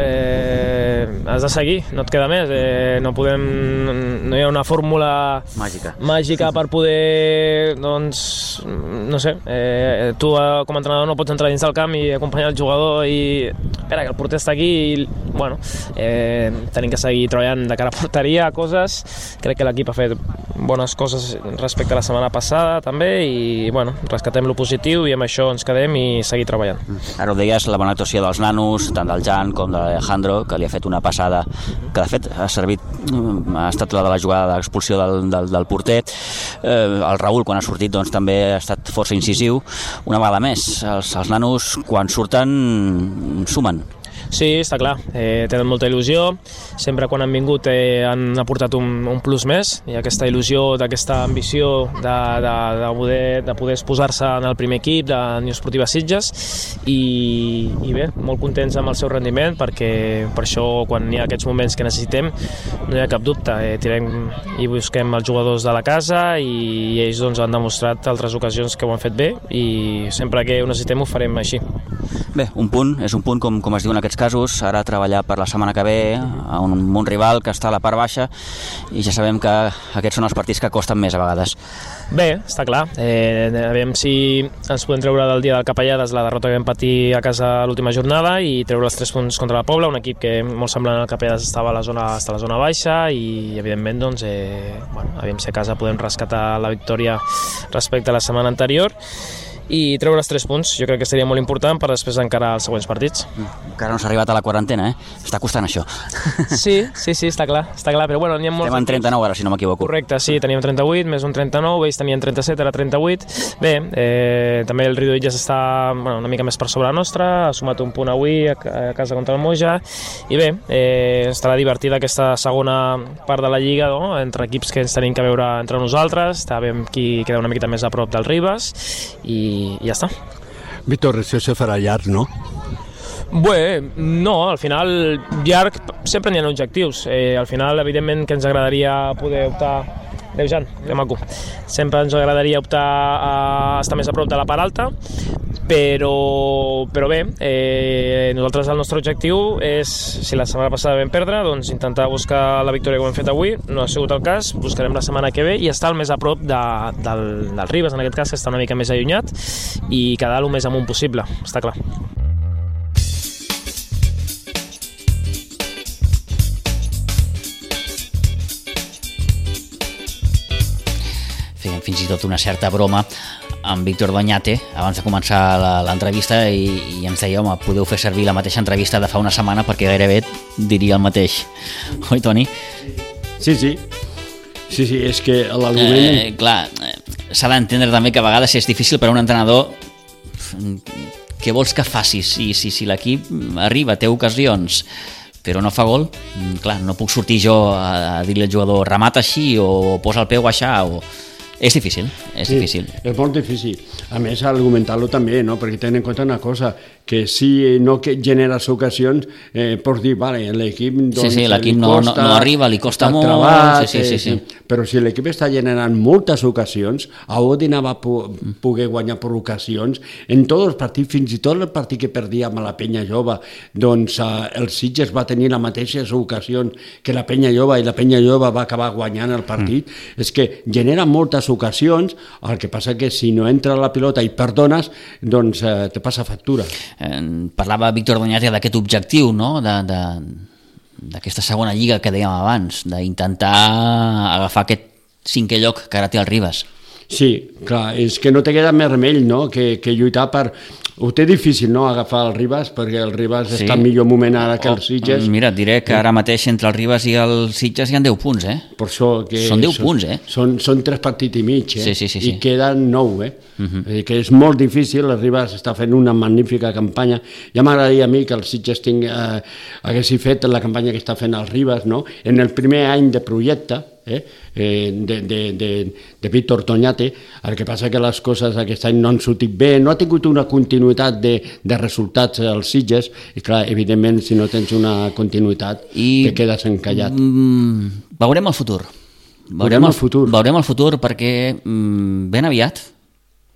Speaker 7: eh, has de seguir, no et queda més. Eh, no podem, no hi ha una fórmula
Speaker 1: màgica,
Speaker 7: màgica per poder, doncs, no sé, eh, tu com a entrenador no pots entrar dins del camp i acompanyar el jugador i espera, que el porter està aquí i, bueno, eh, tenim que seguir treballant de cara a porteria, coses. Crec que l'equip ha fet bones coses respecte a la setmana passada també i, bueno, rescatem lo positiu i amb això ens quedem i seguir treballant.
Speaker 1: Ara ho deies, la bona actuació dels nanos, tant del Jan com de l'Alejandro, que li ha fet una passada que de fet ha servit, ha estat la de la jugada d'expulsió del, del, del porter. Eh, el Raül, quan ha sortit, doncs també ha estat força incisiu. Una vegada més, els, els nanos, quan surten, sumen.
Speaker 7: Sí, està clar, eh, tenen molta il·lusió, sempre quan han vingut eh, han aportat un, un plus més i aquesta il·lusió, d'aquesta ambició de, de, de, poder, de poder exposar-se en el primer equip de Unió Esportiva Sitges i, i bé, molt contents amb el seu rendiment perquè per això quan hi ha aquests moments que necessitem no hi ha cap dubte, eh, tirem i busquem els jugadors de la casa i ells doncs, han demostrat altres ocasions que ho han fet bé i sempre que ho necessitem ho farem així.
Speaker 1: Bé, un punt, és un punt com, com es diu en aquests casos, ara treballar per la setmana que ve a un, un rival que està a la part baixa i ja sabem que aquests són els partits que costen més a vegades.
Speaker 7: Bé, està clar, eh, aviam si ens podem treure del dia del Capellades la derrota que vam patir a casa l'última jornada i treure els tres punts contra la Pobla, un equip que molt semblant al Capellades estava a la zona, està a la zona baixa i evidentment doncs, eh, bueno, aviam si a casa podem rescatar la victòria respecte a la setmana anterior i treure els tres punts, jo crec que seria molt important per després encarar els següents partits.
Speaker 1: Encara no s'ha arribat a la quarantena, eh? Està costant això.
Speaker 7: Sí, sí, sí, està clar, està clar, però bueno, n'hi ha molts...
Speaker 1: Estem en trenta-nou ara, si no m'equivoco.
Speaker 7: Correcte, sí, teníem trenta-vuit, més un trenta-nou, ells tenien trenta-set, era trenta-vuit. Bé, eh, també el Riudoll ja està bueno, una mica més per sobre la nostra, ha sumat un punt avui a, a casa contra el Moja, i bé, eh, estarà divertida aquesta segona part de la Lliga, no? Entre equips que ens tenim que veure entre nosaltres, sabem qui queda una miqueta més a prop del Ribes, i i ja està.
Speaker 6: Víctor, això se farà llarg, no?
Speaker 7: Bé, no, al final llarg sempre n'hi ha objectius. Eh, al final, evidentment, que ens agradaria poder optar Adéu, Jan, que maco. Sempre ens agradaria optar a estar més a prop de la part alta, però, però bé, eh, nosaltres el nostre objectiu és, si la setmana passada vam perdre, doncs intentar buscar la victòria que hem fet avui. No ha sigut el cas, buscarem la setmana que ve i estar el més a prop de, del, del Ribes, en aquest cas, que està una mica més allunyat, i quedar el més amunt possible, està clar.
Speaker 1: Fèiem fins i tot una certa broma amb Víctor Doñate abans de començar l'entrevista i, i ens deia, home, podeu fer servir la mateixa entrevista de fa una setmana perquè gairebé diria el mateix. Oi, Toni?
Speaker 6: Sí, sí. Sí, sí, és que l'argument...
Speaker 1: Eh, clar, s'ha d'entendre també que a vegades és difícil per a un entrenador. Què vols que faci si, si, si l'equip arriba, té ocasions, però no fa gol? Clar, no puc sortir jo a, a dir-li al jugador remata així o posa el peu baixar o... És difícil, és
Speaker 6: sí,
Speaker 1: difícil.
Speaker 6: És molt difícil. A més, argumentar-lo també, no? Perquè ten en compte una cosa, que si no que generes ocasions, eh, pots dir, vale, l'equip... Doncs,
Speaker 1: sí, sí, l'equip no, no, no arriba, li costa molt...
Speaker 6: Treballat,
Speaker 1: sí, sí, sí, sí.
Speaker 6: Eh, però si l'equip està generant moltes ocasions, a Odina va poder guanyar per ocasions, en tots els partits, fins i tot el partit que perdia amb la Penya Jove, doncs eh, el Sitges va tenir les mateixes ocasions que la Penya Jove i la Penya Jove va acabar guanyant el partit. Mm. És que genera moltes ocasions, el que passa que si no entra la pilota i perdones, doncs eh, te passa factura.
Speaker 1: Eh, parlava Víctor Doñate d'aquest objectiu, no?, de, de, d'aquesta segona lliga que dèiem abans, d'intentar agafar aquest cinquè lloc que ara té el Ribes.
Speaker 6: Sí, clar, és que no te queda més remei, no?, que, que lluitar per... Ho té difícil, no?, agafar el Ribes, perquè el Ribes sí. està en millor moment ara que el Sitges.
Speaker 1: Mira, et diré que ara mateix entre el Ribes i el Sitges hi ha deu punts, eh?
Speaker 6: Per això que
Speaker 1: són deu
Speaker 6: són,
Speaker 1: punts, eh?
Speaker 6: Són, són tres partits i mig, eh?
Speaker 1: Sí, sí, sí, sí.
Speaker 6: I queden nou, eh? Uh-huh. És que és molt difícil, el Ribes està fent una magnífica campanya. Ja m'agradaria a mi que el Sitges tingui, eh, haguessi fet la campanya que està fent el Ribes, no?, en el primer any de projecte, Eh? Eh, de, de, de, de Víctor Doñate. El que passa que les coses aquest any no han sortit bé, no ha tingut una continuïtat de, de resultats als Sitges i clar, evidentment si no tens una continuïtat I, te quedes encallat.
Speaker 1: Mm, veurem el futur veurem,
Speaker 6: veurem el futur
Speaker 1: veurem el futur perquè mm, ben aviat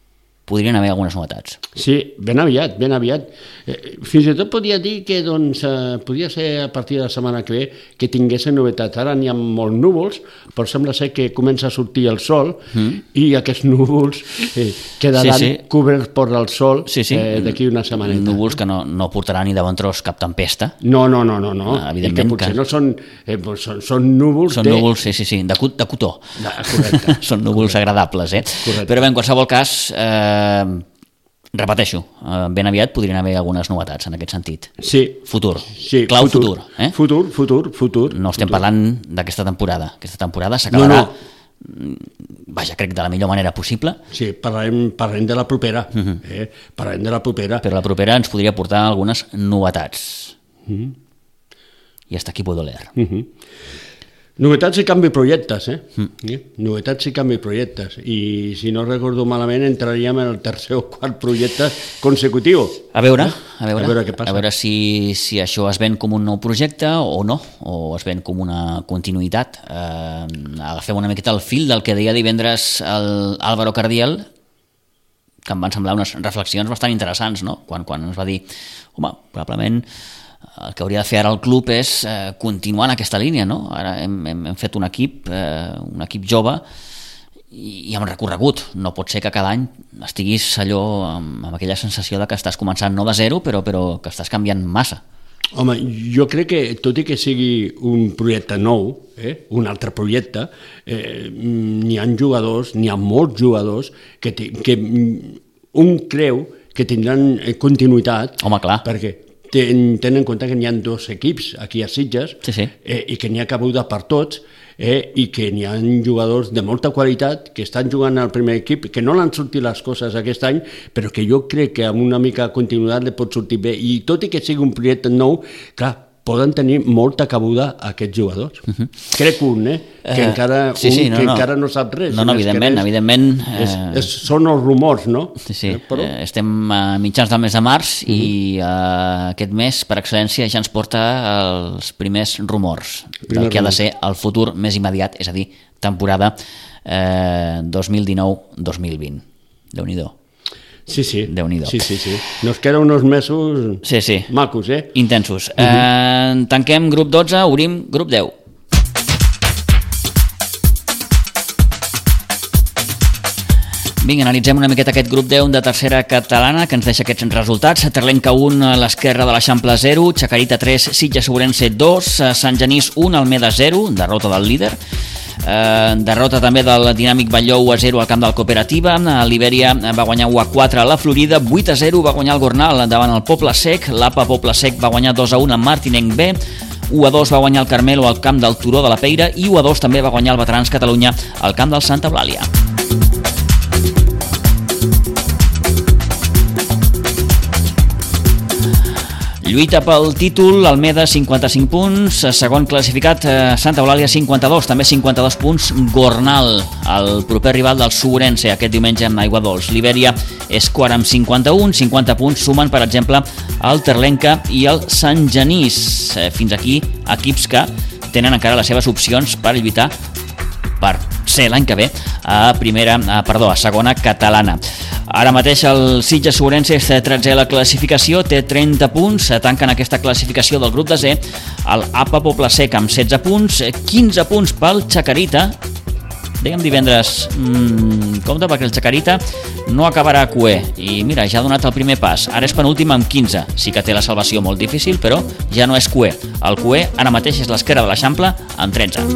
Speaker 1: podrien haver algunes novetats.
Speaker 6: Sí, ben aviat, ben aviat. Eh, fins i tot podia dir que doncs, eh, podia ser a partir de la setmana que ve que tinguessin novetats. Ara n'hi ha molts núvols, però sembla ser que comença a sortir el sol mm. i aquests núvols eh, quedaran sí, sí. coberts per el sol sí, sí. eh, d'aquí una setmaneta.
Speaker 1: Núvols que no, no portaran ni de bon tros cap tempesta.
Speaker 6: No, no, no, no. no.
Speaker 1: Evidentment
Speaker 6: I que potser
Speaker 1: que...
Speaker 6: no són, eh, són, són núvols
Speaker 1: són
Speaker 6: de...
Speaker 1: núvols, sí, sí, sí, de, de cotó.
Speaker 6: De, correcte.
Speaker 1: Són núvols correcte. agradables, eh? Correcte. Però bé, en qualsevol cas... Eh, repeteixo, ben aviat podrien haver algunes novetats en aquest sentit.
Speaker 6: Sí.
Speaker 1: Futur.
Speaker 6: Sí,
Speaker 1: Clau futur. futur, eh?
Speaker 6: Futur, futur, futur.
Speaker 1: No estem
Speaker 6: futur.
Speaker 1: parlant d'aquesta temporada. Aquesta temporada s'acabarà, no, no. vaja, crec, de la millor manera possible.
Speaker 6: Sí, parlarem, parlarem de la propera. Uh-huh. eh? Parlarem de la propera.
Speaker 1: Però la propera ens podria portar algunes novetats. Uh-huh. I hasta aquí puedo leer.
Speaker 6: Uh-huh. Novetats i canvi de projectes, eh? Mm. Novetats i canvi de projectes. I si no recordo malament entraríem en el tercer o quart projecte consecutiu.
Speaker 1: A veure, a veure,
Speaker 6: a veure què passa.
Speaker 1: A veure si, si això es ven com un nou projecte o no, o es ven com una continuïtat. Eh, agafem una miqueta el fil del que deia divendres el Álvaro Cardiel, que em van semblar unes reflexions bastant interessants, no? Quan, quan ens va dir, home, probablement... el que hauria de fer ara el club és eh, continuar en aquesta línia, no? Ara hem, hem, hem fet un equip, eh, un equip jove i, i amb recorregut. No pot ser que cada any estiguis allò amb, amb aquella sensació de que estàs començant no de zero, però, però que estàs canviant massa.
Speaker 6: Home, jo crec que tot i que sigui un projecte nou, eh, un altre projecte, eh, n'hi ha jugadors, n'hi ha molts jugadors que, que un creu que tindran continuïtat.
Speaker 1: Home, clar.
Speaker 6: Perquè ten, ten en compte que n'hi ha dos equips aquí a Sitges
Speaker 1: sí, sí.
Speaker 6: Eh, i que n'hi ha cabuda per tots eh, i que n'hi ha jugadors de molta qualitat que estan jugant al primer equip, que no l'han sortit les coses aquest any, però que jo crec que amb una mica de continuïtat li pot sortir bé. I tot i que sigui un projecte nou, clar, poden tenir molta cabuda aquests jugadors. Uh-huh. Crec un, eh? Que, uh, encara,
Speaker 1: sí, sí,
Speaker 6: un
Speaker 1: no,
Speaker 6: que
Speaker 1: no.
Speaker 6: encara no sap res.
Speaker 1: No, no, evidentment, evidentment... Eh...
Speaker 6: És, és, són els rumors, no?
Speaker 1: Sí, sí. Eh, però... eh, estem a mitjans del mes de març uh-huh. i eh, aquest mes, per excel·lència, ja ens porta els primers rumors Primer del que rumor. ha de ser el futur més immediat, és a dir, temporada eh, dos mil dinou dos mil vint. Déu-n'hi-do.
Speaker 6: Sí, sí.
Speaker 1: Déu-n'hi-do.
Speaker 6: Sí, sí, sí. Nos queda uns mesos
Speaker 1: sí, sí.
Speaker 6: macos, eh?
Speaker 1: Intensos. Uh-huh. Eh, tanquem grup dotze, obrim grup deu. Vinga, analitzem una miqueta aquest grup deu de tercera catalana que ens deixa aquests resultats. Terlenca un, l'Esquerra de l'Eixample zero, Chacarita tres, Sitges Ourense dos, Sant Genís un, Almeda zero, derrota del líder. Eh, derrota també del Dinàmic Batlló u a zero al camp del Cooperativa. L'Ibèria va guanyar u a quatre a la Florida, vuit a zero va guanyar el Gornal davant el Poble Sec, l'A P A Poble Sec va guanyar dos a un amb Martinenc B, u a dos va guanyar el Carmelo al camp del Turó de la Peira i u a dos també va guanyar el Veterans Catalunya al camp del Santa Eulàlia. Lluita pel títol, Almeda cinquanta-cinc punts, segon classificat Santa Eulàlia cinquanta-dos, també cinquanta-dos punts Gornal, el proper rival del Ourense aquest diumenge amb Aiguadols. L'Ibèria és quart amb cinquanta-un, cinquanta punts sumen per exemple el Terlenca i el Sant Genís. Fins aquí equips que tenen encara les seves opcions per lluitar per ser l'any que ve a primera, a, perdó, a segona catalana. Ara mateix el Sitges Ourense és tretzè a la classificació, té trenta punts, tanquen aquesta classificació del grup desè, el A P A Poble Sec amb setze punts, quinze punts pel Chacarita. Dèiem divendres, mmm, compte perquè el Chacarita no acabarà a Q E i mira, ja ha donat el primer pas, ara és penúltim amb quinze, sí que té la salvació molt difícil, però ja no és Q E. El Q E ara mateix és l'Esquerra de l'Eixample amb tretze.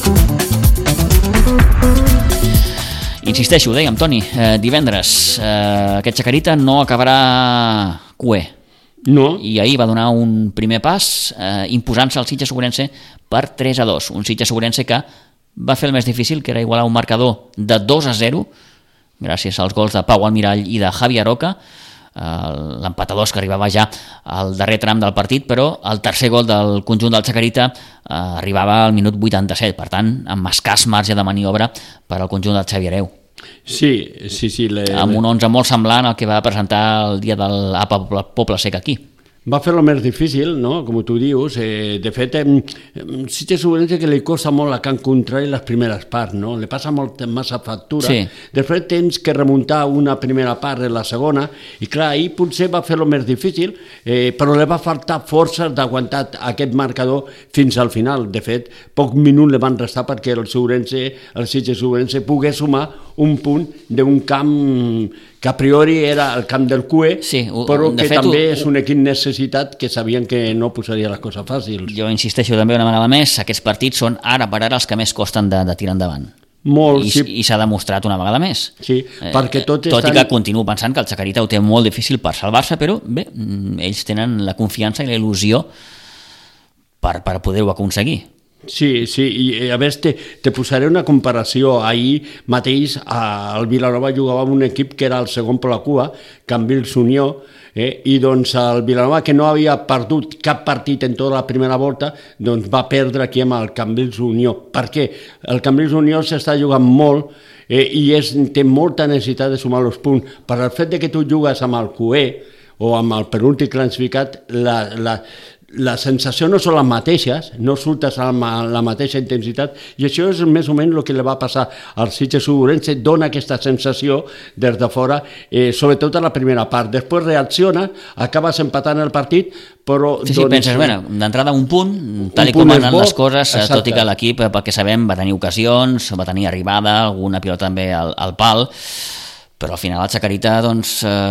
Speaker 1: Insisteixo, dèiem, Toni, eh, divendres eh, aquest Chacarita no acabarà Q E.
Speaker 6: No.
Speaker 1: I ahir va donar un primer pas eh, imposant-se al Sitges Ourense per tres a dos. Un Sitges Ourense que va fer el més difícil, que era igualar un marcador de dos a zero, gràcies als gols de Pau Almirall i de Javi Aroca, l'empatador que arribava ja al darrer tram del partit, però el tercer gol del conjunt del Chacarita eh, arribava al minut vuitanta-set, per tant, amb escàs marge de maniobra per al conjunt del Xavi Hereu.
Speaker 6: Sí, sí, sí. Le,
Speaker 1: amb un onze molt semblant al que va presentar el dia del A P A Poble Sec aquí.
Speaker 6: va fer el més difícil, no? Com tu dius. Eh, de fet, eh, sí té Ourense que li costa molt a Can Contrari les primeres parts, no? Li passa molt massa factura.
Speaker 1: Sí.
Speaker 6: Després tens que remuntar una primera part en la segona, i clar, ahir potser va fer el més difícil, eh, però li va faltar forces d'aguantar aquest marcador fins al final. De fet, poc minut li van restar perquè el Ourense, el Sitges Ourense, pogués sumar un punt d'un camp que a priori era el camp del C U E,
Speaker 1: sí,
Speaker 6: però que
Speaker 1: fet,
Speaker 6: també
Speaker 1: ho,
Speaker 6: és un equip necessitat que sabien que no posaria les coses fàcils.
Speaker 1: Jo insisteixo també una vegada més, aquests partits són ara per ara els que més costen de, de tirar endavant.
Speaker 6: Molt,
Speaker 1: I,
Speaker 6: sí.
Speaker 1: I s'ha demostrat una vegada més.
Speaker 6: Sí, perquè tot,
Speaker 1: tot
Speaker 6: estan...
Speaker 1: i que continuo pensant que el Chacarita ho té molt difícil per salvar-se, però bé, ells tenen la confiança i la il·lusió per, per poder-ho aconseguir.
Speaker 6: Sí, sí, i a més te, te posaré una comparació. Ahir mateix el Vilanova jugava amb un equip que era el segon per la cua, Cambrils Unió, eh? I doncs el Vilanova, que no havia perdut cap partit en tota la primera volta, doncs va perdre aquí amb el Cambrils Unió. Per què? El Cambrils Unió s'està jugant molt eh, i és, té molta necessitat de sumar els punts. Per el fet de que tu jugues amb el C U E o amb el penúltim classificat, la... la la sensació no són les mateixes, no surtes amb la mateixa intensitat, i això és més o menys el que li va passar al Sitges Ourense. Dona aquesta sensació des de fora, eh, sobretot a la primera part. Després reacciona, acabes empatant el partit, però...
Speaker 1: Sí, sí,
Speaker 6: doncs,
Speaker 1: penses, bueno, d'entrada un punt, tal i
Speaker 6: punt
Speaker 1: com
Speaker 6: és
Speaker 1: anen
Speaker 6: bo,
Speaker 1: les coses,
Speaker 6: exacte.
Speaker 1: Tot i que l'equip, pel que sabem, va tenir ocasions, va tenir arribada, alguna pilota també al, al pal, però al final el Chacarita doncs,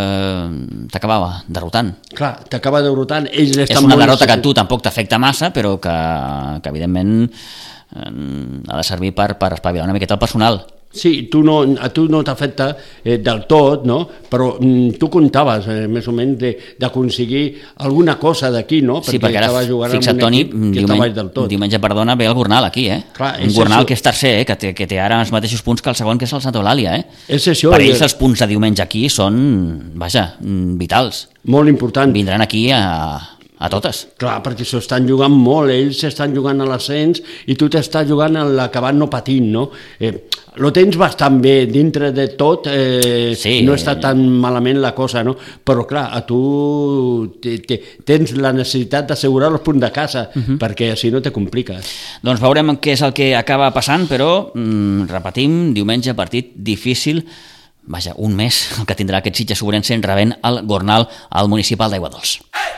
Speaker 1: eh, t'acabava derrotant.
Speaker 6: Clar, t'acaba derrotant. Ells
Speaker 1: és una derrota que a tu tampoc t'afecta massa, però que, que evidentment eh, ha de servir per, per espavilar una miqueta el personal.
Speaker 6: Sí, tu no, a tu no t'afecta eh, del tot, no? Però mm, tu comptaves eh, més o menys d'aconseguir alguna cosa d'aquí, no?
Speaker 1: Sí, perquè, perquè ara, jugant fixa't, Toni, diumenge, diumenge, perdona, ve el Gornal aquí, eh?
Speaker 6: Clar,
Speaker 1: un Gornal això. Que és tercer, eh? Que té, que té ara els mateixos punts que el segon, que és el Santa Eulàlia, eh?
Speaker 6: És això,
Speaker 1: per ells els punts de diumenge aquí són, vaja, vitals.
Speaker 6: Molt important.
Speaker 1: Vindran aquí a... a totes.
Speaker 6: Clar, perquè s'ho estan jugant molt, ells s'estan jugant a l'ascens i tu t'estàs jugant a l'acabat no patint, no? Eh, lo tens bastant bé, dintre de tot, eh, sí, no està tan malament la cosa, no? Però clar, a tu te, te, tens la necessitat d'assegurar els punts de casa, uh-huh. perquè si no te compliques.
Speaker 1: Doncs veurem què és el que acaba passant, però, mm, repetim, diumenge partit difícil, vaja, un mes el que tindrà aquest Sitges Ourense rebent el Gornal al municipal d'Aiguadols.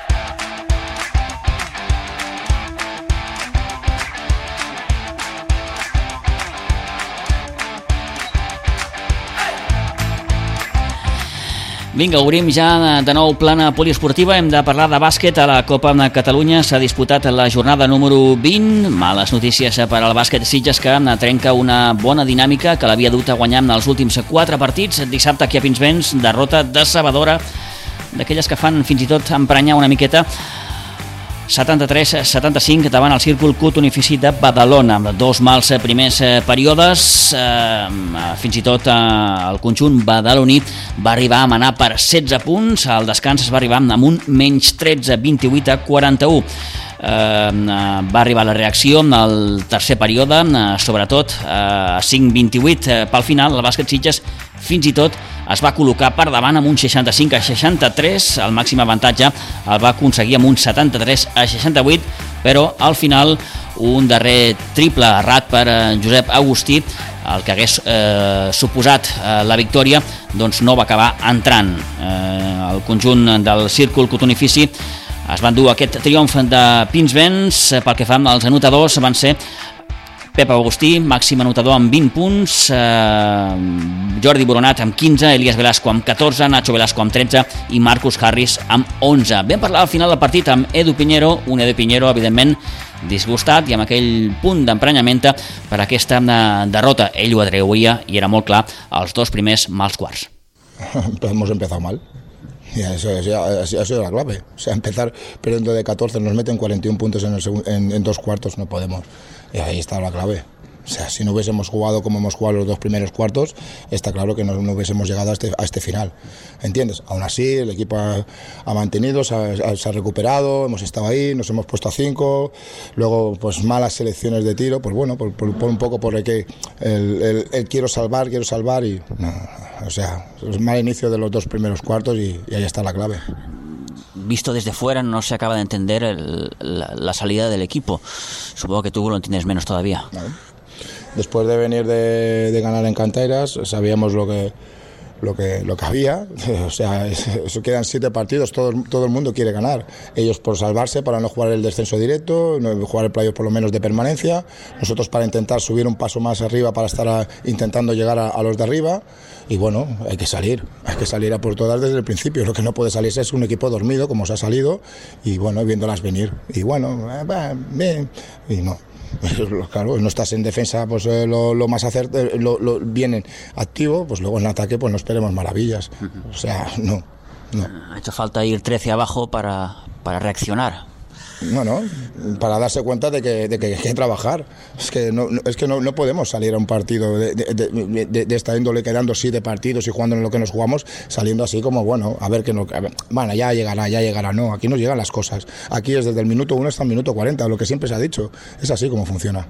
Speaker 1: Vinga, obrim ja de nou plana poliesportiva. Hem de parlar de bàsquet. A la Copa de Catalunya s'ha disputat la jornada número vint. Males notícies per al bàsquet Sitges, que trenca una bona dinàmica que l'havia dut a guanyar en els últims quatre partits. Dissabte aquí a Pinsbens, derrota decebedora, d'aquelles que fan fins i tot emprenyar una miqueta. setanta-tres a setanta-cinc davant el Círcul Cotonifici de Badalona, amb dos mals primers períodes. Eh, fins i tot eh, el conjunt badaloní va arribar a manar per setze punts, al descans es va arribar amb un menys tretze, vint-i-vuit a quaranta-u. Eh, va arribar la reacció en el tercer període, eh, sobretot a eh, cinc vint-i-vuit. Eh, pel final el bàsquet Sitges fins i tot es va col·locar per davant amb un seixanta-cinc a seixanta-tres, el màxim avantatge el va aconseguir amb un setanta-tres a seixanta-vuit, però al final un darrer triple errat per Josep Agustí, el que hagués eh, suposat eh, la victòria, doncs no va acabar entrant. Eh, el conjunt del Círcul Cotonifici es van dur aquest triomf de Pinsbens. Pel que fa als anotadors, van ser Pep Agustí, màxim anotador amb vint punts, eh, Jordi Boronat amb quinze, Elias Velasco amb catorze, Nacho Velasco amb tretze i Marcus Harris amb onze. Vam parlar al final del partit amb Edu Piñero, un Edu Piñero evidentment disgustat i amb aquell punt d'emprenyament per aquesta derrota. Ell ho atreuia i era molt clar els dos primers mals quarts.
Speaker 8: Hemos empezado mal. Ya, eso, eso, eso, eso es la clave. O sea, empezar perdiendo de catorce, nos meten cuarenta y uno puntos en, el segun, en, en dos cuartos, no podemos. Y ahí está la clave. O sea, si no hubiésemos jugado como hemos jugado los dos primeros cuartos, está claro que no, no hubiésemos llegado a este, a este final. ¿Entiendes? Aún así, el equipo ha, ha mantenido, se ha, se ha recuperado, hemos estado ahí, nos hemos puesto a cinco. Luego, pues malas selecciones de tiro, pues bueno, por, por, por un poco por el que el, el, el quiero salvar, quiero salvar y... No, o sea, es mal inicio de los dos primeros cuartos y, y ahí está la clave.
Speaker 1: visto desde fuera no se acaba de entender el, la, la salida del equipo. Supongo que tú lo entiendes menos todavía.
Speaker 8: Vale. Después de venir de, de ganar en Canteiras, sabíamos lo que lo que lo que había, o sea, eso quedan siete partidos, todo, todo el mundo quiere ganar, ellos por salvarse, para no jugar el descenso directo, no jugar el playoff por lo menos de permanencia, nosotros para intentar subir un paso más arriba, para estar a, intentando llegar a, a los de arriba, y bueno, hay que salir, hay que salir a por todas desde el principio, lo que no puede salirse es un equipo dormido, como se ha salido, y bueno, viéndolas venir, y bueno, eh, bien, y no. Claro, no estás en defensa pues eh, lo, lo más acertado, lo, lo bien activo, pues luego en ataque pues no esperemos maravillas. O sea, no, no.
Speaker 1: Ha hecho falta ir trece abajo para, para reaccionar.
Speaker 8: Bueno, para darse cuenta de que, de que hay que trabajar. Es que no, no, es que no, no podemos salir a un partido de, de, de, de, de esta índole, quedando siete partidos y jugando en lo que nos jugamos, saliendo así como, bueno, a ver que no. A ver, bueno, ya llegará, ya llegará. No, aquí nos llegan las cosas. Aquí es desde el minuto uno hasta el minuto cuarenta, lo que siempre se ha dicho. Es así como funciona.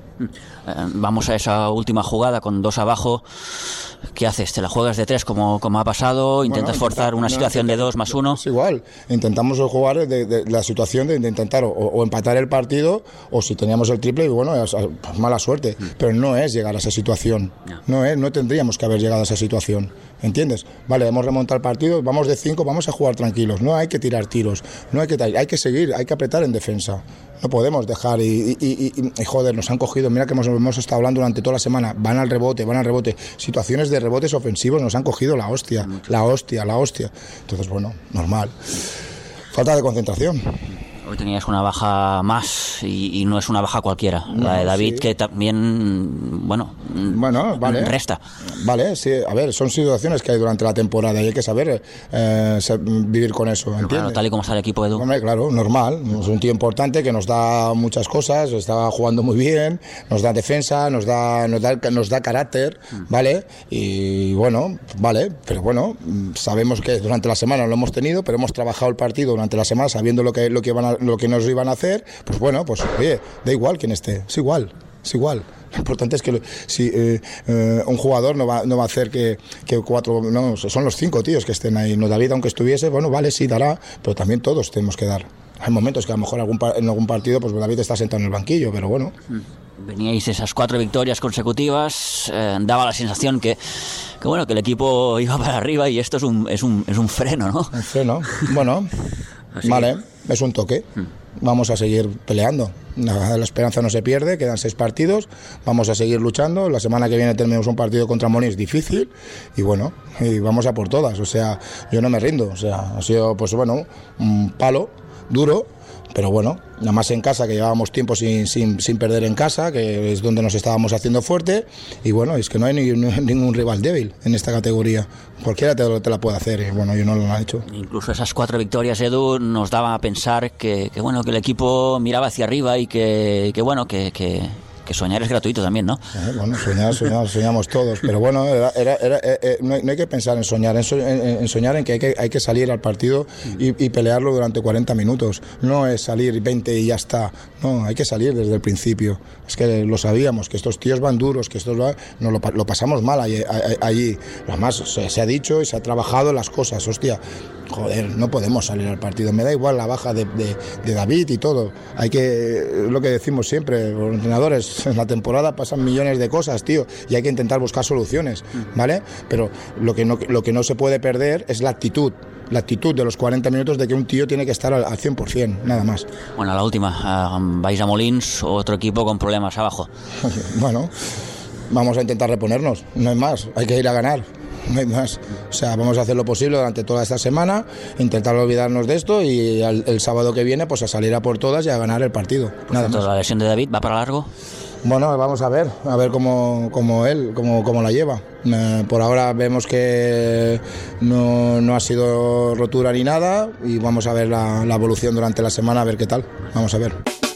Speaker 1: Vamos a esa última jugada con dos abajo. ¿Qué haces? ¿Te la juegas de tres como, como ha pasado? ¿Intentas bueno, forzar una no, situación no, de dos más uno?
Speaker 8: Es igual. Intentamos jugar de, de la situación de, de intentar o, o empatar el partido, o si teníamos el triple, y bueno, es, pues mala suerte. Mm. Pero no es llegar a esa situación. No. No, es, no tendríamos que haber llegado a esa situación. ¿Entiendes? Vale, hemos remontado el partido, vamos de cinco, vamos a jugar tranquilos. No hay que tirar tiros, no hay que hay que seguir, hay que apretar en defensa. No podemos dejar y, y, y, y joder, nos han cogido, mira que hemos, hemos estado hablando durante toda la semana, van al rebote, van al rebote, situaciones de rebotes ofensivos, nos han cogido la hostia, la hostia, la hostia. Entonces, bueno, normal. Falta de concentración.
Speaker 1: Hoy tenías una baja más y, y no es una baja cualquiera, no, la de David, sí. Que también, bueno,
Speaker 8: bueno vale.
Speaker 1: resta.
Speaker 8: Vale, sí, a ver, son situaciones que hay durante la temporada y hay que saber eh, vivir con eso, ¿entiendes?
Speaker 1: Claro, tal y como está el equipo, Edu.
Speaker 8: Hombre, claro, normal, es un tío importante que nos da muchas cosas, está jugando muy bien, nos da defensa, nos da, nos da, nos da carácter, ¿vale? Y bueno, vale, pero bueno, sabemos que durante la semana lo hemos tenido, pero hemos trabajado el partido durante la semana sabiendo lo que, lo que van a lo que nos iban a hacer, pues bueno, pues oye, da igual quien esté, es igual, es igual. Lo importante es que si eh, eh, un jugador no va, no va a hacer que, que cuatro, no, son los cinco tíos que estén ahí. No, David, aunque estuviese, bueno, vale, sí dará, pero también todos tenemos que dar. Hay momentos que a lo mejor algún, en algún partido, pues David está sentado en el banquillo, pero bueno.
Speaker 1: Veníais esas cuatro victorias consecutivas, eh, daba la sensación que, que bueno, que el equipo iba para arriba y esto es un, es un, es un freno, ¿no?
Speaker 8: Un freno, bueno, vale, es un toque. Vamos a seguir peleando. La, la esperanza no se pierde, quedan seis partidos, vamos a seguir luchando. La semana que viene tenemos un partido contra Monís difícil y bueno, y vamos a por todas. O sea, yo no me rindo. O sea, ha sido, pues bueno, un palo duro, pero bueno, nada más en casa, que llevábamos tiempo sin, sin, sin perder en casa, que es donde nos estábamos haciendo fuerte, y bueno, es que no hay ni, ni, ningún rival débil en esta categoría, cualquiera te, te la puede hacer, y bueno, yo no lo he hecho.
Speaker 1: Incluso esas cuatro victorias, Edu, nos daban a pensar que, que bueno, que el equipo miraba hacia arriba y que, que bueno, que... que... que soñar es gratuito también, ¿no?
Speaker 8: Eh, bueno, soñar, soñar, soñamos todos, pero bueno, era, era, era, eh, no, hay, no hay que pensar en soñar, en, so, en, en soñar en que hay, que hay que salir al partido y, y pelearlo durante cuarenta minutos, no es salir veinte y ya está, no, hay que salir desde el principio, es que lo sabíamos, que estos tíos van duros, que estos nos lo, lo pasamos mal allí, allí. Además se, se ha dicho y se ha trabajado las cosas, hostia, joder, no podemos salir al partido, me da igual la baja de, de, de David y todo, hay que, lo que decimos siempre, los entrenadores, en la temporada pasan millones de cosas, tío, y hay que intentar buscar soluciones, ¿vale? Pero lo que no, lo que no se puede perder es la actitud, la actitud de los cuarenta minutos de que un tío tiene que estar al cien por ciento, nada más.
Speaker 1: Bueno, la última, uh, vais a Molins, otro equipo con problemas abajo.
Speaker 8: Bueno, vamos a intentar reponernos, no hay más, hay que ir a ganar. No hay más, o sea, vamos a hacer lo posible durante toda esta semana, intentar olvidarnos de esto y el, el sábado que viene pues a salir a por todas y a ganar el partido. Nada más.
Speaker 1: ¿La lesión de David va para largo?
Speaker 8: Bueno, vamos a ver, a ver cómo, cómo él, cómo, cómo la lleva. Eh, por ahora vemos que no, no ha sido rotura ni nada y vamos a ver la, la evolución durante la semana, a ver qué tal. Vamos a ver.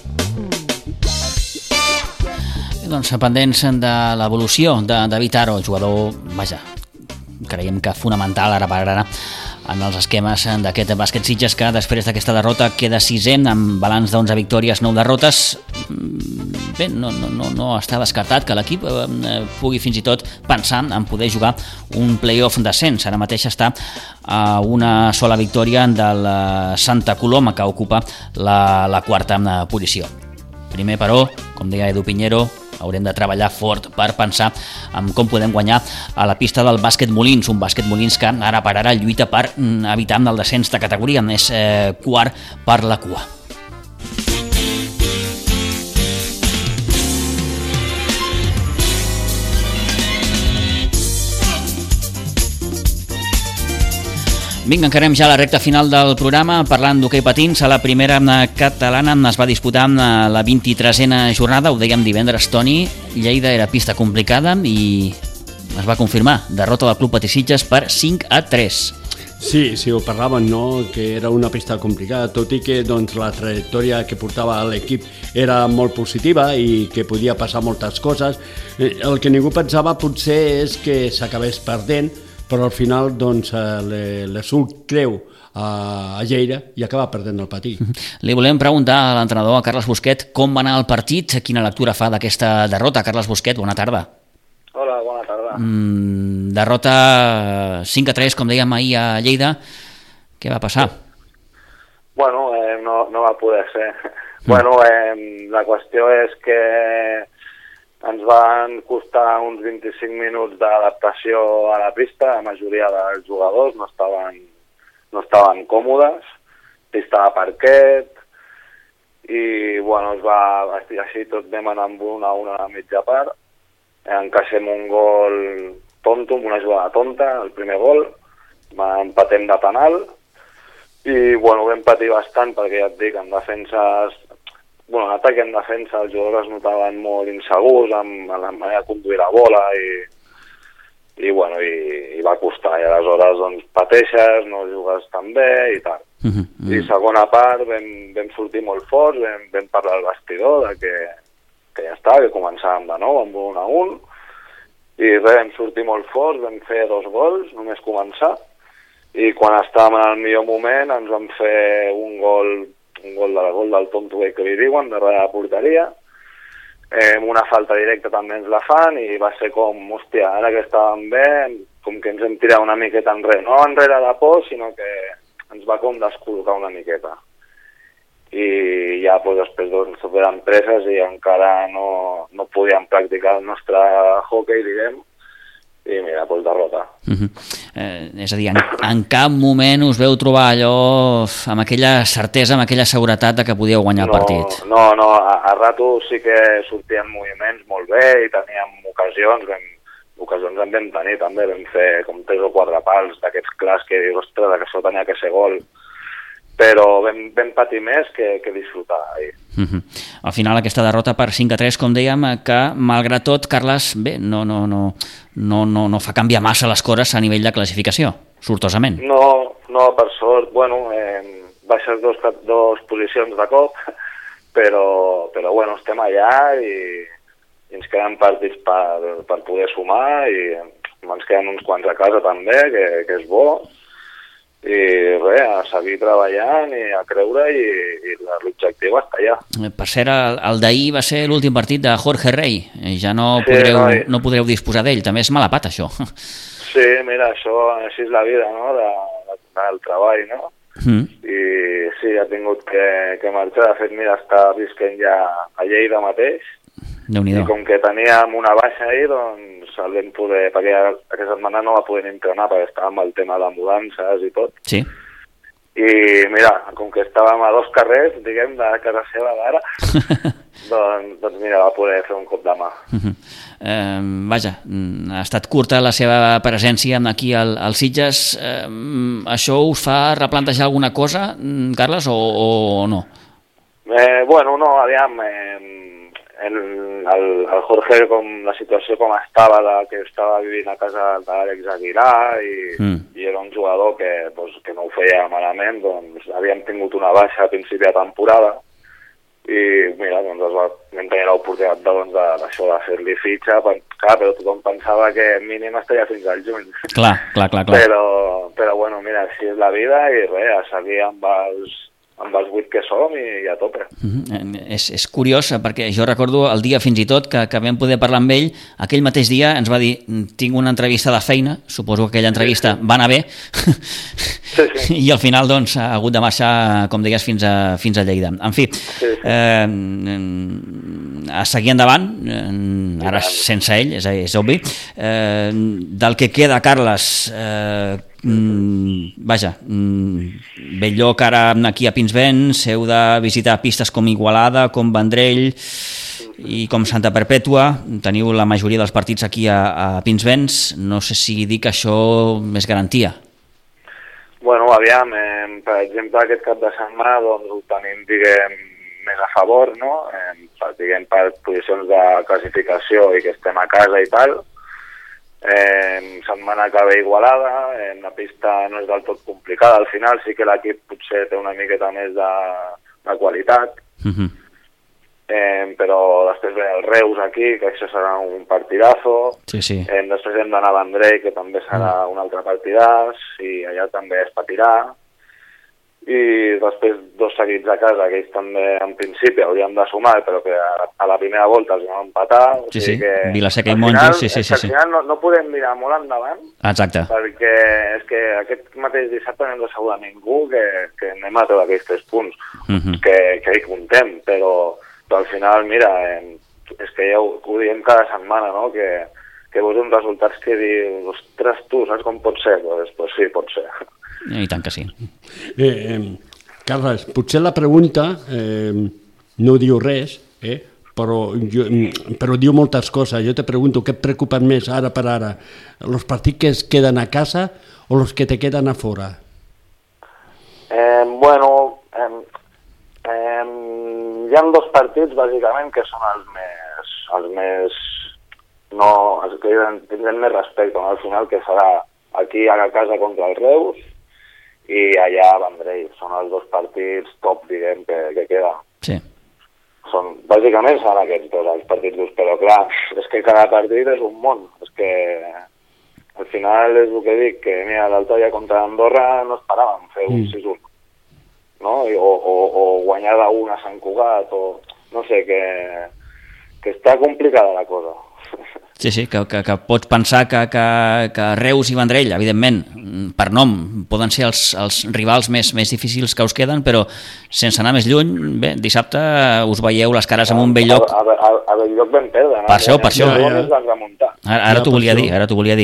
Speaker 1: Doncs pendents de l'evolució de David Aro, jugador, vaja, creiem que fonamental ara per ara en els esquemes d'aquest bàsquet Sitges, que després d'aquesta derrota queda sisè amb balanç d'onze victòries, nou derrotes. bé, no, no, no, no està descartat que l'equip eh, pugui fins i tot pensar en poder jugar un play-off d'ascens. Ara mateix està a una sola victòria del Santa Coloma, que ocupa la, la quarta posició. Primer, però, com deia Edu Piñero, haurem de treballar fort per pensar en com podem guanyar a la pista del Bàsquet Molins, un Bàsquet Molins que ara per ara lluita per evitar el descens de categoria, és eh, quart per la cua. Vinga, encarem ja la recta final del programa parlant d'hoquei patins. A la primera catalana es va disputar la vint-i-tresena jornada, ho dèiem divendres, Toni. Lleida era pista complicada i es va confirmar derrota del Club Patisitges per cinc a tres.
Speaker 6: Sí, sí, ho parlaven, no?, que era una pista complicada, tot i que doncs, la trajectòria que portava l'equip era molt positiva i que podia passar moltes coses. El que ningú pensava potser és que s'acabés perdent, però al final doncs, le, le surt creu a, a Lleida i acaba perdent el patí.
Speaker 1: Li volem preguntar a l'entrenador, a Carles Busquet, com va anar el partit, quina lectura fa d'aquesta derrota. Carles Busquet, bona tarda.
Speaker 9: Hola, bona tarda.
Speaker 1: Mm, derrota cinc a tres, com dèiem ahir a Lleida. Què va passar?
Speaker 9: Bueno, eh, no, no va poder ser. Mm. Bueno, eh, la qüestió és que ens van costar uns vint-i-cinc minuts d'adaptació a la pista. La majoria dels jugadors no estaven, no estaven còmodes, pista de parquet, i bueno, es va, així tot anem anant una a una a la mitja part. Encaixem un gol tonto, una jugada tonta, el primer gol, empatem de penal, i bueno, vam patir bastant perquè ja et dic, en defenses... Bueno, en atac i en defensa els jugadors es notaven molt insegurs amb la manera de conduir la bola i, i, bueno, i, i va costar. I aleshores doncs, pateixes, no jugues tan bé i tal. Uh -huh. I segona part vam, vam sortir molt forts, vam, vam parlar al vestidor de que, que ja està, que començàvem de nou amb un a un. I res, vam sortir molt forts, vam fer dos gols, només començar. I quan estàvem en el millor moment ens vam fer un gol un gol, de, gol del tonto que li diuen, darrere la porteria. Eh, una falta directa també ens la fan i va ser com, hòstia, ara que estàvem bé, com que ens hem tirat una miqueta enrere. No enrere de por, sinó que ens va com descol·locar una miqueta. I ja doncs, després doncs, eren preses i encara no, no podíem practicar el nostre hoquei, diguem, i mira, doncs derrota.
Speaker 1: Uh -huh. eh, és a dir, en, en cap moment us veu trobar allò amb aquella certesa, amb aquella seguretat de que podíeu guanyar
Speaker 9: no,
Speaker 1: el partit?
Speaker 9: No, no, a, a rato sí que sortien moviments molt bé i teníem ocasions, vam, ocasions en vam tenir també, vam fer com tres o quatre pals d'aquests clars que dius, ostres, que això tenia que ser gol, però vam, vam patir més que, que disfrutar ahir.
Speaker 1: Uh -huh. Al final aquesta derrota per cinc a tres, com dèiem, que malgrat tot, Carles, bé, no, no, no, no, no, no fa canviar massa les coses a nivell de classificació, sortosament.
Speaker 9: No, no, per sort, bueno, eh, baixes dos, dos posicions de cop, però, però bueno, estem allà i, i ens queden partits per, per poder sumar i ens queden uns quants a casa també, que, que és bo. I res, a seguir treballant i a creure i, i l'objectiu està allà.
Speaker 1: Per cert, el, el d'ahir va ser l'últim partit de Jorge Rey, ja no,
Speaker 9: sí,
Speaker 1: podreu,
Speaker 9: no, i...
Speaker 1: no podreu disposar d'ell, també és mala pata això.
Speaker 9: Sí, mira, això així és la vida, no?, de, de, del treball, no? Mm. I sí, ha tingut que, que marxar, de fet, mira, està visquent ja a Lleida mateix.
Speaker 1: Déu-n'hi-do.
Speaker 9: I com que teníem una baixa ahir, doncs el vam poder, perquè aquesta setmana no la podem entrenar perquè estàvem amb el tema de mudances i tot.
Speaker 1: Sí.
Speaker 9: I mira, com que estàvem a dos carrers, diguem, de casa seva d'ara, doncs, doncs mira, va poder fer un cop de mà.
Speaker 1: Uh -huh. eh, vaja, ha estat curta la seva presència aquí al, al Sitges. Eh, això us fa replantejar alguna cosa, Carles, o, o no?
Speaker 9: Eh, bueno, no, aviam... Eh, El, el, el Jorge, com la situació com estava, de, que estava vivint a casa d'Àlex Aguilar i, mm. i era un jugador que, doncs, que no ho feia malament, doncs havíem tingut una baixa a principi de temporada i mira, doncs es va, vam tenir l'oportunitat de, doncs, d'això de fer-li fitxa, clar, però tothom pensava que mínim estaria fins al juny.
Speaker 1: Clar, clar, clar, clar.
Speaker 9: Però, però bueno, mira, així és la vida i res, a seguir amb els, amb els vuit que som i, i a tope.
Speaker 1: Mm-hmm. És, és curiós, perquè jo recordo el dia fins i tot que, que vam poder parlar amb ell, aquell mateix dia ens va dir, tinc una entrevista de feina, suposo que aquella entrevista sí, sí. va anar bé, sí, sí. i al final doncs, ha hagut de marxar, com deies, fins a, fins a Lleida. En fi, sí, sí. Eh, a seguir endavant, ara sense ell, és, és obvi. Eh, del que queda, Carles, eh, Mm, vaja, mm, Bell-lloc ara aquí a Pinsbens, heu de visitar pistes com Igualada, com Vendrell i com Santa Perpètua, teniu la majoria dels partits aquí a, a Pinsbens, no sé si dir que això és garantia.
Speaker 9: Bueno, aviam, eh, per exemple aquest cap de setmana doncs ho tenim, diguem, més a favor, no? Eh, per, diguem, per posicions de classificació i que estem a casa i tal. Eh, setmana que ve Igualada, eh, la pista no és del tot complicada, al final sí que l'equip potser té una miqueta més de, de qualitat, uh-huh. eh, però després ve el Reus aquí, que això serà un partidazo,
Speaker 1: sí, sí.
Speaker 9: Eh, després hem d'anar a Vendrell, que també serà uh-huh. un altre partidàs, i allà també es patirà, i després dos seguits a casa, que ells també en principi hauríem de sumar, però que a, a la primera volta els vam empatar.
Speaker 1: Sí, sí,
Speaker 9: que,
Speaker 1: Vila-seca i Monjos, sí, sí, sí.
Speaker 9: Al final no, no podem mirar molt endavant,
Speaker 1: exacte.
Speaker 9: Perquè és que aquest mateix dissabte no hem d'assegurar ningú que, que anem a treure aquests tres punts, uh-huh. que, que hi comptem, però, però al final, mira, eh, és que ja ho, ho diem cada setmana, no?, que, que veus uns resultats que dius, ostres, tu, saps com pot ser? Doncs pues sí, pot ser.
Speaker 1: I tant que sí.
Speaker 6: Eh, eh, Carles, potser la pregunta eh, no diu res, eh, però, jo, però diu moltes coses. Jo te pregunto, què et preocupen més ara per ara? Els partits que es queden a casa o els que te queden a fora?
Speaker 9: Eh, bueno, eh, eh, hi ha dos partits, bàsicament, que són els més... els més no, els que tindrem més respecte, no? Al final, que serà aquí a la casa contra els Reus, i allà a Vendrell. Són els dos partits top, diguem, que, que queden.
Speaker 1: Sí.
Speaker 9: Són, bàsicament són aquests dos, els partits durs, però clar, és que cada partit és un món. És que al final és el que dic, que mira, l'altre dia contra Andorra no esperàvem fer un sis un, no? I, o, o, o guanyar d'un a Sant Cugat, o no sé, que, que està complicada la cosa.
Speaker 1: Sí, sí, que, que, que pots pensar que, que, que Reus i Vendrell, evidentment, per nom, poden ser els, els rivals més, més difícils que us queden, però sense anar més lluny, bé, dissabte us veieu les cares amb un Bell-lloc.
Speaker 9: A, a, a, a Bell-lloc vam perdre, no?
Speaker 1: Per això, per això.
Speaker 9: Ja, ja.
Speaker 1: Ara, ara t'ho volia dir, ara t'ho volia dir.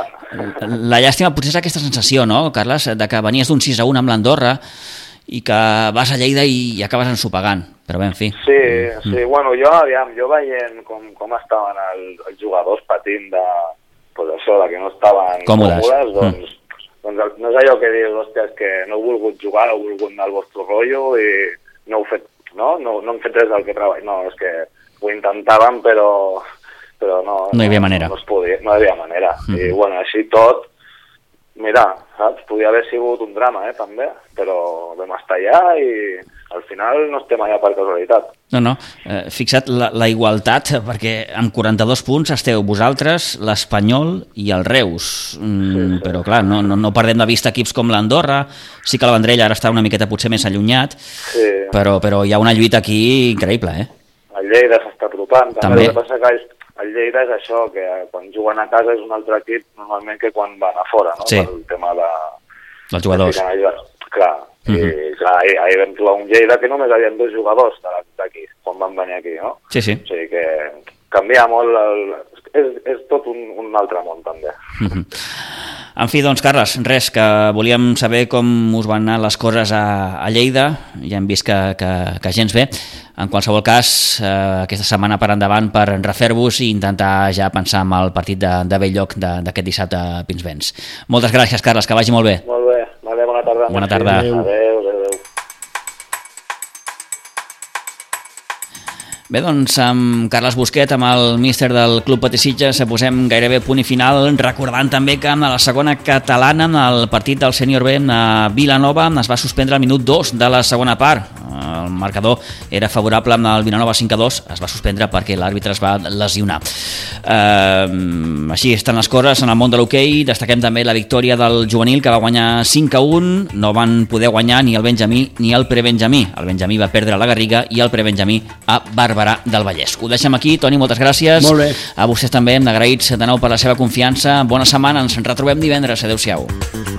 Speaker 1: La llàstima potser és aquesta sensació, no, Carles, de que venies d'un sis a un amb l'Andorra i que vas a Lleida i acabes ensopegant, però bé, en fi.
Speaker 9: Sí, sí, mm. bueno, jo, aviam, jo veient com, com estaven el, els jugadors patint de, pues això, de que no estaven
Speaker 1: còmodes,
Speaker 9: còmodes doncs, mm. doncs no és allò que dius, hòstia, és que no heu volgut jugar, heu volgut anar al vostre rotllo i no heu fet, no? No, no hem fet res del que treball, no, és que ho intentàvem, però, però no,
Speaker 1: no hi havia manera.
Speaker 9: No, no, es podia, no hi havia manera. Mm. I, bueno, així tot, mira, saps? Podia haver sigut un drama, eh, també, però vam estar allà i al final no estem allà per casualitat.
Speaker 1: No, no, eh, fixa't la, la igualtat, perquè amb quaranta-dos punts esteu vosaltres, l'Espanyol i el Reus, mm, sí, sí. Però clar, no, no, no perdem de vista equips com l'Andorra, sí que el Vendrell ara està una miqueta potser més allunyat, sí. però, però hi ha una lluita aquí increïble, eh?
Speaker 9: El Lleida s'està apropant, també,
Speaker 1: també.
Speaker 9: El que passa que el Lleida és això, que quan juguen a casa és un altre equip normalment que quan van a fora, no?
Speaker 1: Sí.
Speaker 9: Per el tema de...
Speaker 1: dels jugadors.
Speaker 9: Clar, uh-huh. I clar, ahir, ahir vam trobar un Lleida que només havien dos jugadors d'aquí, quan van venir aquí, no?
Speaker 1: Sí, sí.
Speaker 9: O sigui que canvia molt, el... és, és tot un, un altre món també.
Speaker 1: Uh-huh. En fi, doncs, Carles, res, que volíem saber com us van anar les coses a, a Lleida, ja hem vist que, que, que gens bé. En qualsevol cas, eh, aquesta setmana per endavant per refer-vos i intentar ja pensar en el partit de, de Bell-lloc d'aquest dissabte a Pinsbens. Moltes gràcies, Carles, que vagi molt bé.
Speaker 9: Molt bé, vale, bona tarda.
Speaker 1: Bona tarda.
Speaker 9: Adéu, adéu, adéu.
Speaker 1: Bé, doncs, amb Carles Busquet, amb el míster del Club Patí Sitges, posem gairebé punt i final, recordant també que en la segona catalana, en el partit del Sènior B a Vilanova, es va suspendre al minut dos de la segona part. El el marcador era favorable amb el Vilanova cinc a dos, es va suspendre perquè l'àrbitre es va lesionar. Eh, així estan les coses en el món de l'hoquei. Destaquem també la victòria del juvenil, que va guanyar cinc a un. No van poder guanyar ni el Benjamí ni el prebenjamí. El Benjamí va perdre a la Garriga i el prebenjamí a Barberà del Vallès. Ho deixem aquí. Toni, moltes gràcies.
Speaker 6: Molt bé.
Speaker 1: A vostès també hem d'agraïts de nou per la seva confiança. Bona setmana, ens retrobem divendres. Adéu-siau.